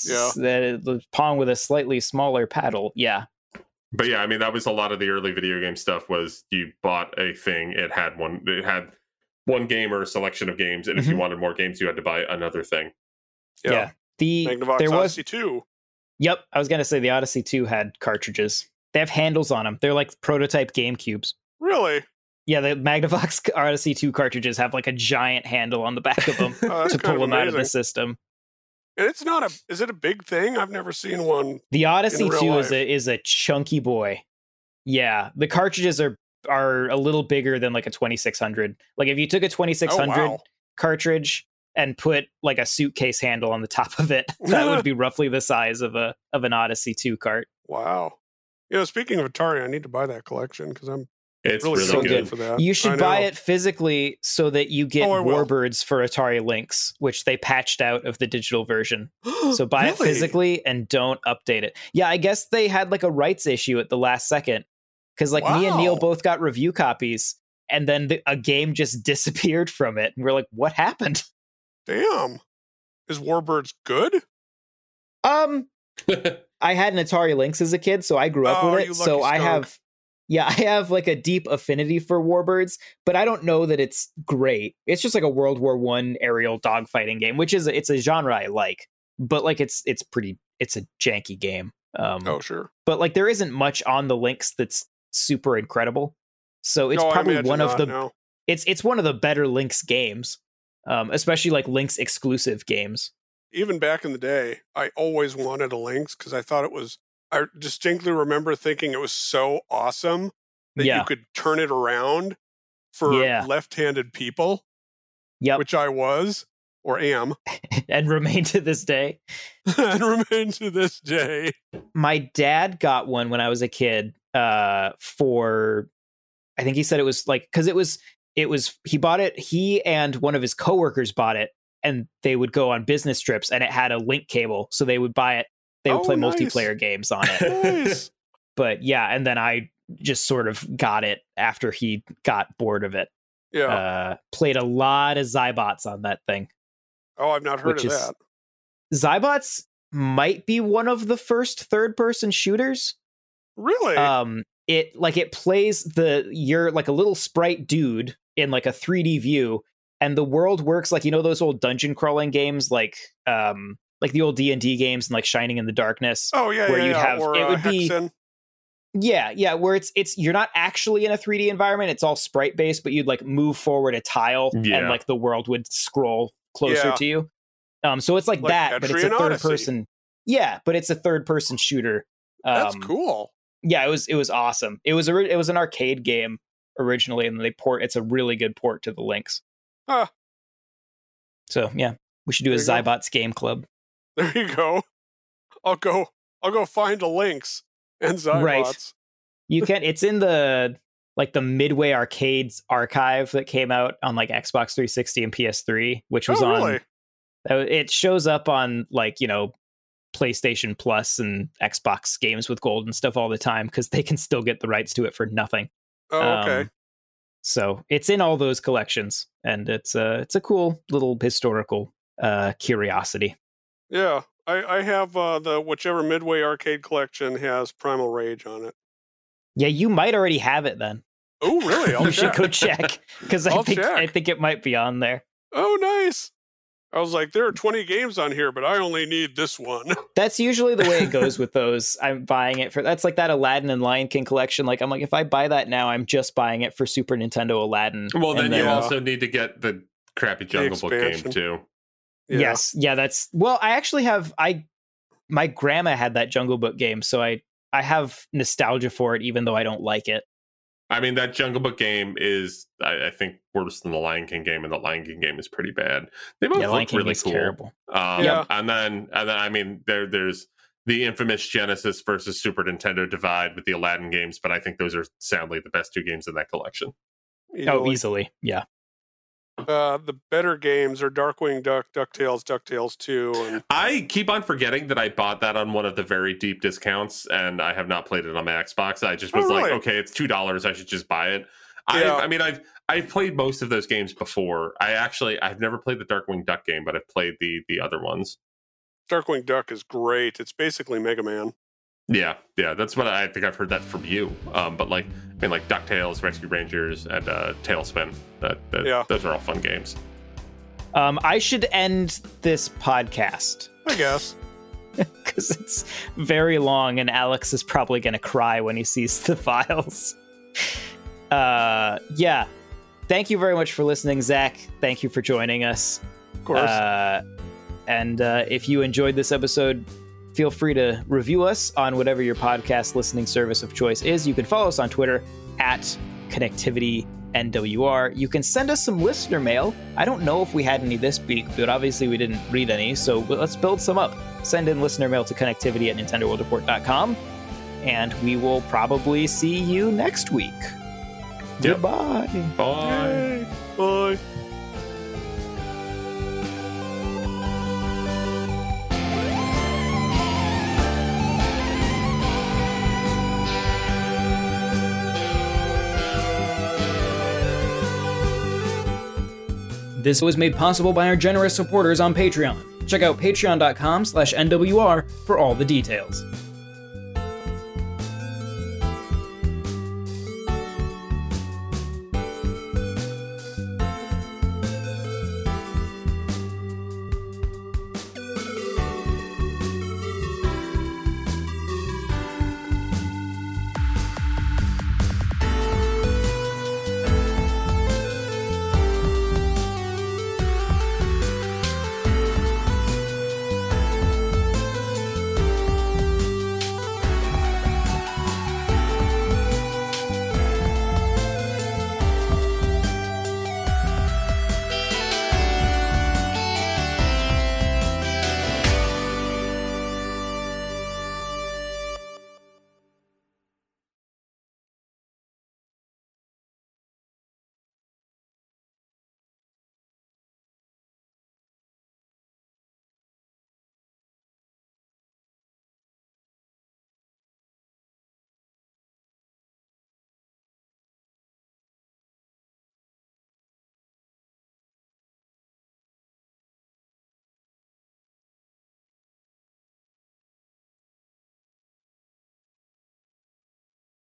with a slightly smaller paddle. Yeah.
But yeah, I mean, that was a lot of the early video game stuff. Was you bought a thing, it had one game or a selection of games, and if you wanted more games, you had to buy another thing.
Yeah.
There
Magnavox Odyssey 2.
Yep, I was gonna say the Odyssey 2 had cartridges. They have handles on them. They're like prototype GameCubes.
Really?
Yeah, the Magnavox Odyssey 2 cartridges have like a giant handle on the back of them
That's
to
kind
pull
of
them out of the
amazing.
system.
And it's not a. Is it a big thing? I've never seen one.
The Odyssey
In real
2
life.
is a chunky boy. Yeah, the cartridges are a little bigger than like a 2600. Like if you took a 2600
Oh, wow.
cartridge and put like a suitcase handle on the top of it, that would be roughly the size of an Odyssey 2 cart.
Wow. You know, speaking of Atari, I need to buy that collection because I'm
It's
really
really
so
good.
for that.
You
I
should
know.
buy it physically so that you get
Oh, I will.
Warbirds for Atari Lynx, which they patched out of the digital version. So buy it
Really?
physically and don't update it. Yeah, I guess they had like a rights issue at the last second because like me and Neil
Wow.
both got review copies, and then a game just disappeared from it, and we're like, "What happened?"
Damn. Is Warbirds good?
I had an Atari Lynx as a kid, so I grew up
Oh,
with
you
it. So
lucky skunk.
I have like a deep affinity for Warbirds, but I don't know that it's great. It's just like a World War I aerial dogfighting game, which it's a genre I like, but like it's a janky game.
Oh, sure.
But like there isn't much on the Lynx that's super incredible. So it's
No, I
probably
imagine
one of
not,
the
no.
it's one of the better Lynx games, especially like Lynx exclusive games.
Even back in the day, I always wanted a Lynx because I thought it was. I distinctly remember thinking it was so awesome that
Yeah.
you could turn it around for
Yeah.
left-handed people,
Yep,
which I was or am,
and remain to this day.
and remain to this day.
My dad got one when I was a kid for I think he said it was like because it was he bought it, he and one of his coworkers bought it, and they would go on business trips, and it had a link cable, so they would buy it, they would
Oh,
play
nice.
multiplayer games on it.
Nice.
But yeah, and then I just sort of got it after he got bored of it.
Yeah.
Played a lot of Zybots on that thing.
Oh, I've not heard
which
of
is-
that.
Zybots might be one of the first third-person shooters.
Really?
It plays you're like a little sprite dude in like a 3D view, and the world works like, you know, those old dungeon crawling games like the old D&D games and like Shining in the Darkness.
oh, yeah,
where
yeah,
you'd
yeah.
have-
Or
it would be-
Hexen.
Yeah, where it's you're not actually in a 3D environment, it's all sprite based, but you'd like move forward a tile
Yeah.
and like the world would scroll closer
Yeah.
to you. So it's like that, but it's a
Etrian
third
Odyssey.
person. Yeah, but it's a third person shooter.
That's cool.
Yeah, it was awesome. It was an arcade game originally, and it's a really good port to the Lynx.
Huh.
So yeah, we should do a
There you go.
Zybots game club.
There you go. I'll go find a Lynx and Zybots.
Right. You can. It's in the Midway Arcades archive that came out on like Xbox 360 and PS3, which was
Oh, really?
It shows up on like, you know, PlayStation Plus and Xbox games with gold and stuff all the time because they can still get the rights to it for nothing.
Oh, okay.
So it's in all those collections, and it's a cool little historical curiosity.
Yeah. I have the whichever Midway Arcade collection has Primal Rage on it.
Yeah, you might already have it then.
Oh, really? I'll
You should
check.
go check because
I'll
I
check.
think it might be on there.
Oh, nice. I was like, there are 20 games on here, but I only need this one.
That's usually the way it goes with those. I'm buying it for that's like that Aladdin and Lion King collection. Like I'm like, if I buy that now, I'm just buying it for Super Nintendo Aladdin.
Well, then
And
you
Yeah.
also need to get the crappy Jungle Book game
expansion.
too.
Yeah.
Yes, yeah, that's I actually have my grandma had that Jungle Book game, so I have nostalgia for it, even though I don't like it.
I mean, that Jungle Book game is, I think, worse than the Lion King game, and the Lion King game is pretty bad. They both
Yeah, Lion
look
King
really
is
cool.
terrible.
Yeah.
And then I mean, there's the infamous Genesis versus Super Nintendo divide with the Aladdin games, but I think those are soundly the best two games in that collection.
Oh, easily, yeah.
The better games are Darkwing Duck, DuckTales, DuckTales 2, and
I keep on forgetting that I bought that on one of the very deep discounts, and I have not played it on my Xbox. I just was like,
really?
okay, it's $2. I should just buy it.
Yeah.
I mean, I've played most of those games before. I've never played the Darkwing Duck game, but I've played the other ones.
Darkwing Duck is great. It's basically Mega Man.
Yeah, that's what I think I've heard that from you. But like, I mean, like DuckTales, Rescue Rangers, and Tailspin.
Yeah.
Those are all fun games.
I should end this podcast.
I guess.
because it's very long and Alex is probably going to cry when he sees the files. Yeah. Thank you very much for listening, Zach. Thank you for joining us.
Of course.
And if you enjoyed this episode, feel free to review us on whatever your podcast listening service of choice is. You can follow us on Twitter at ConnectivityNWR. You can send us some listener mail. I don't know if we had any this week, but obviously we didn't read any, so let's build some up. Send in listener mail to connectivity@nintendoworldreport.com, and we will probably see you next week.
Yep.
Goodbye.
Bye.
Yay. Bye.
This was made possible by our generous supporters on Patreon. Check out patreon.com/NWR for all the details.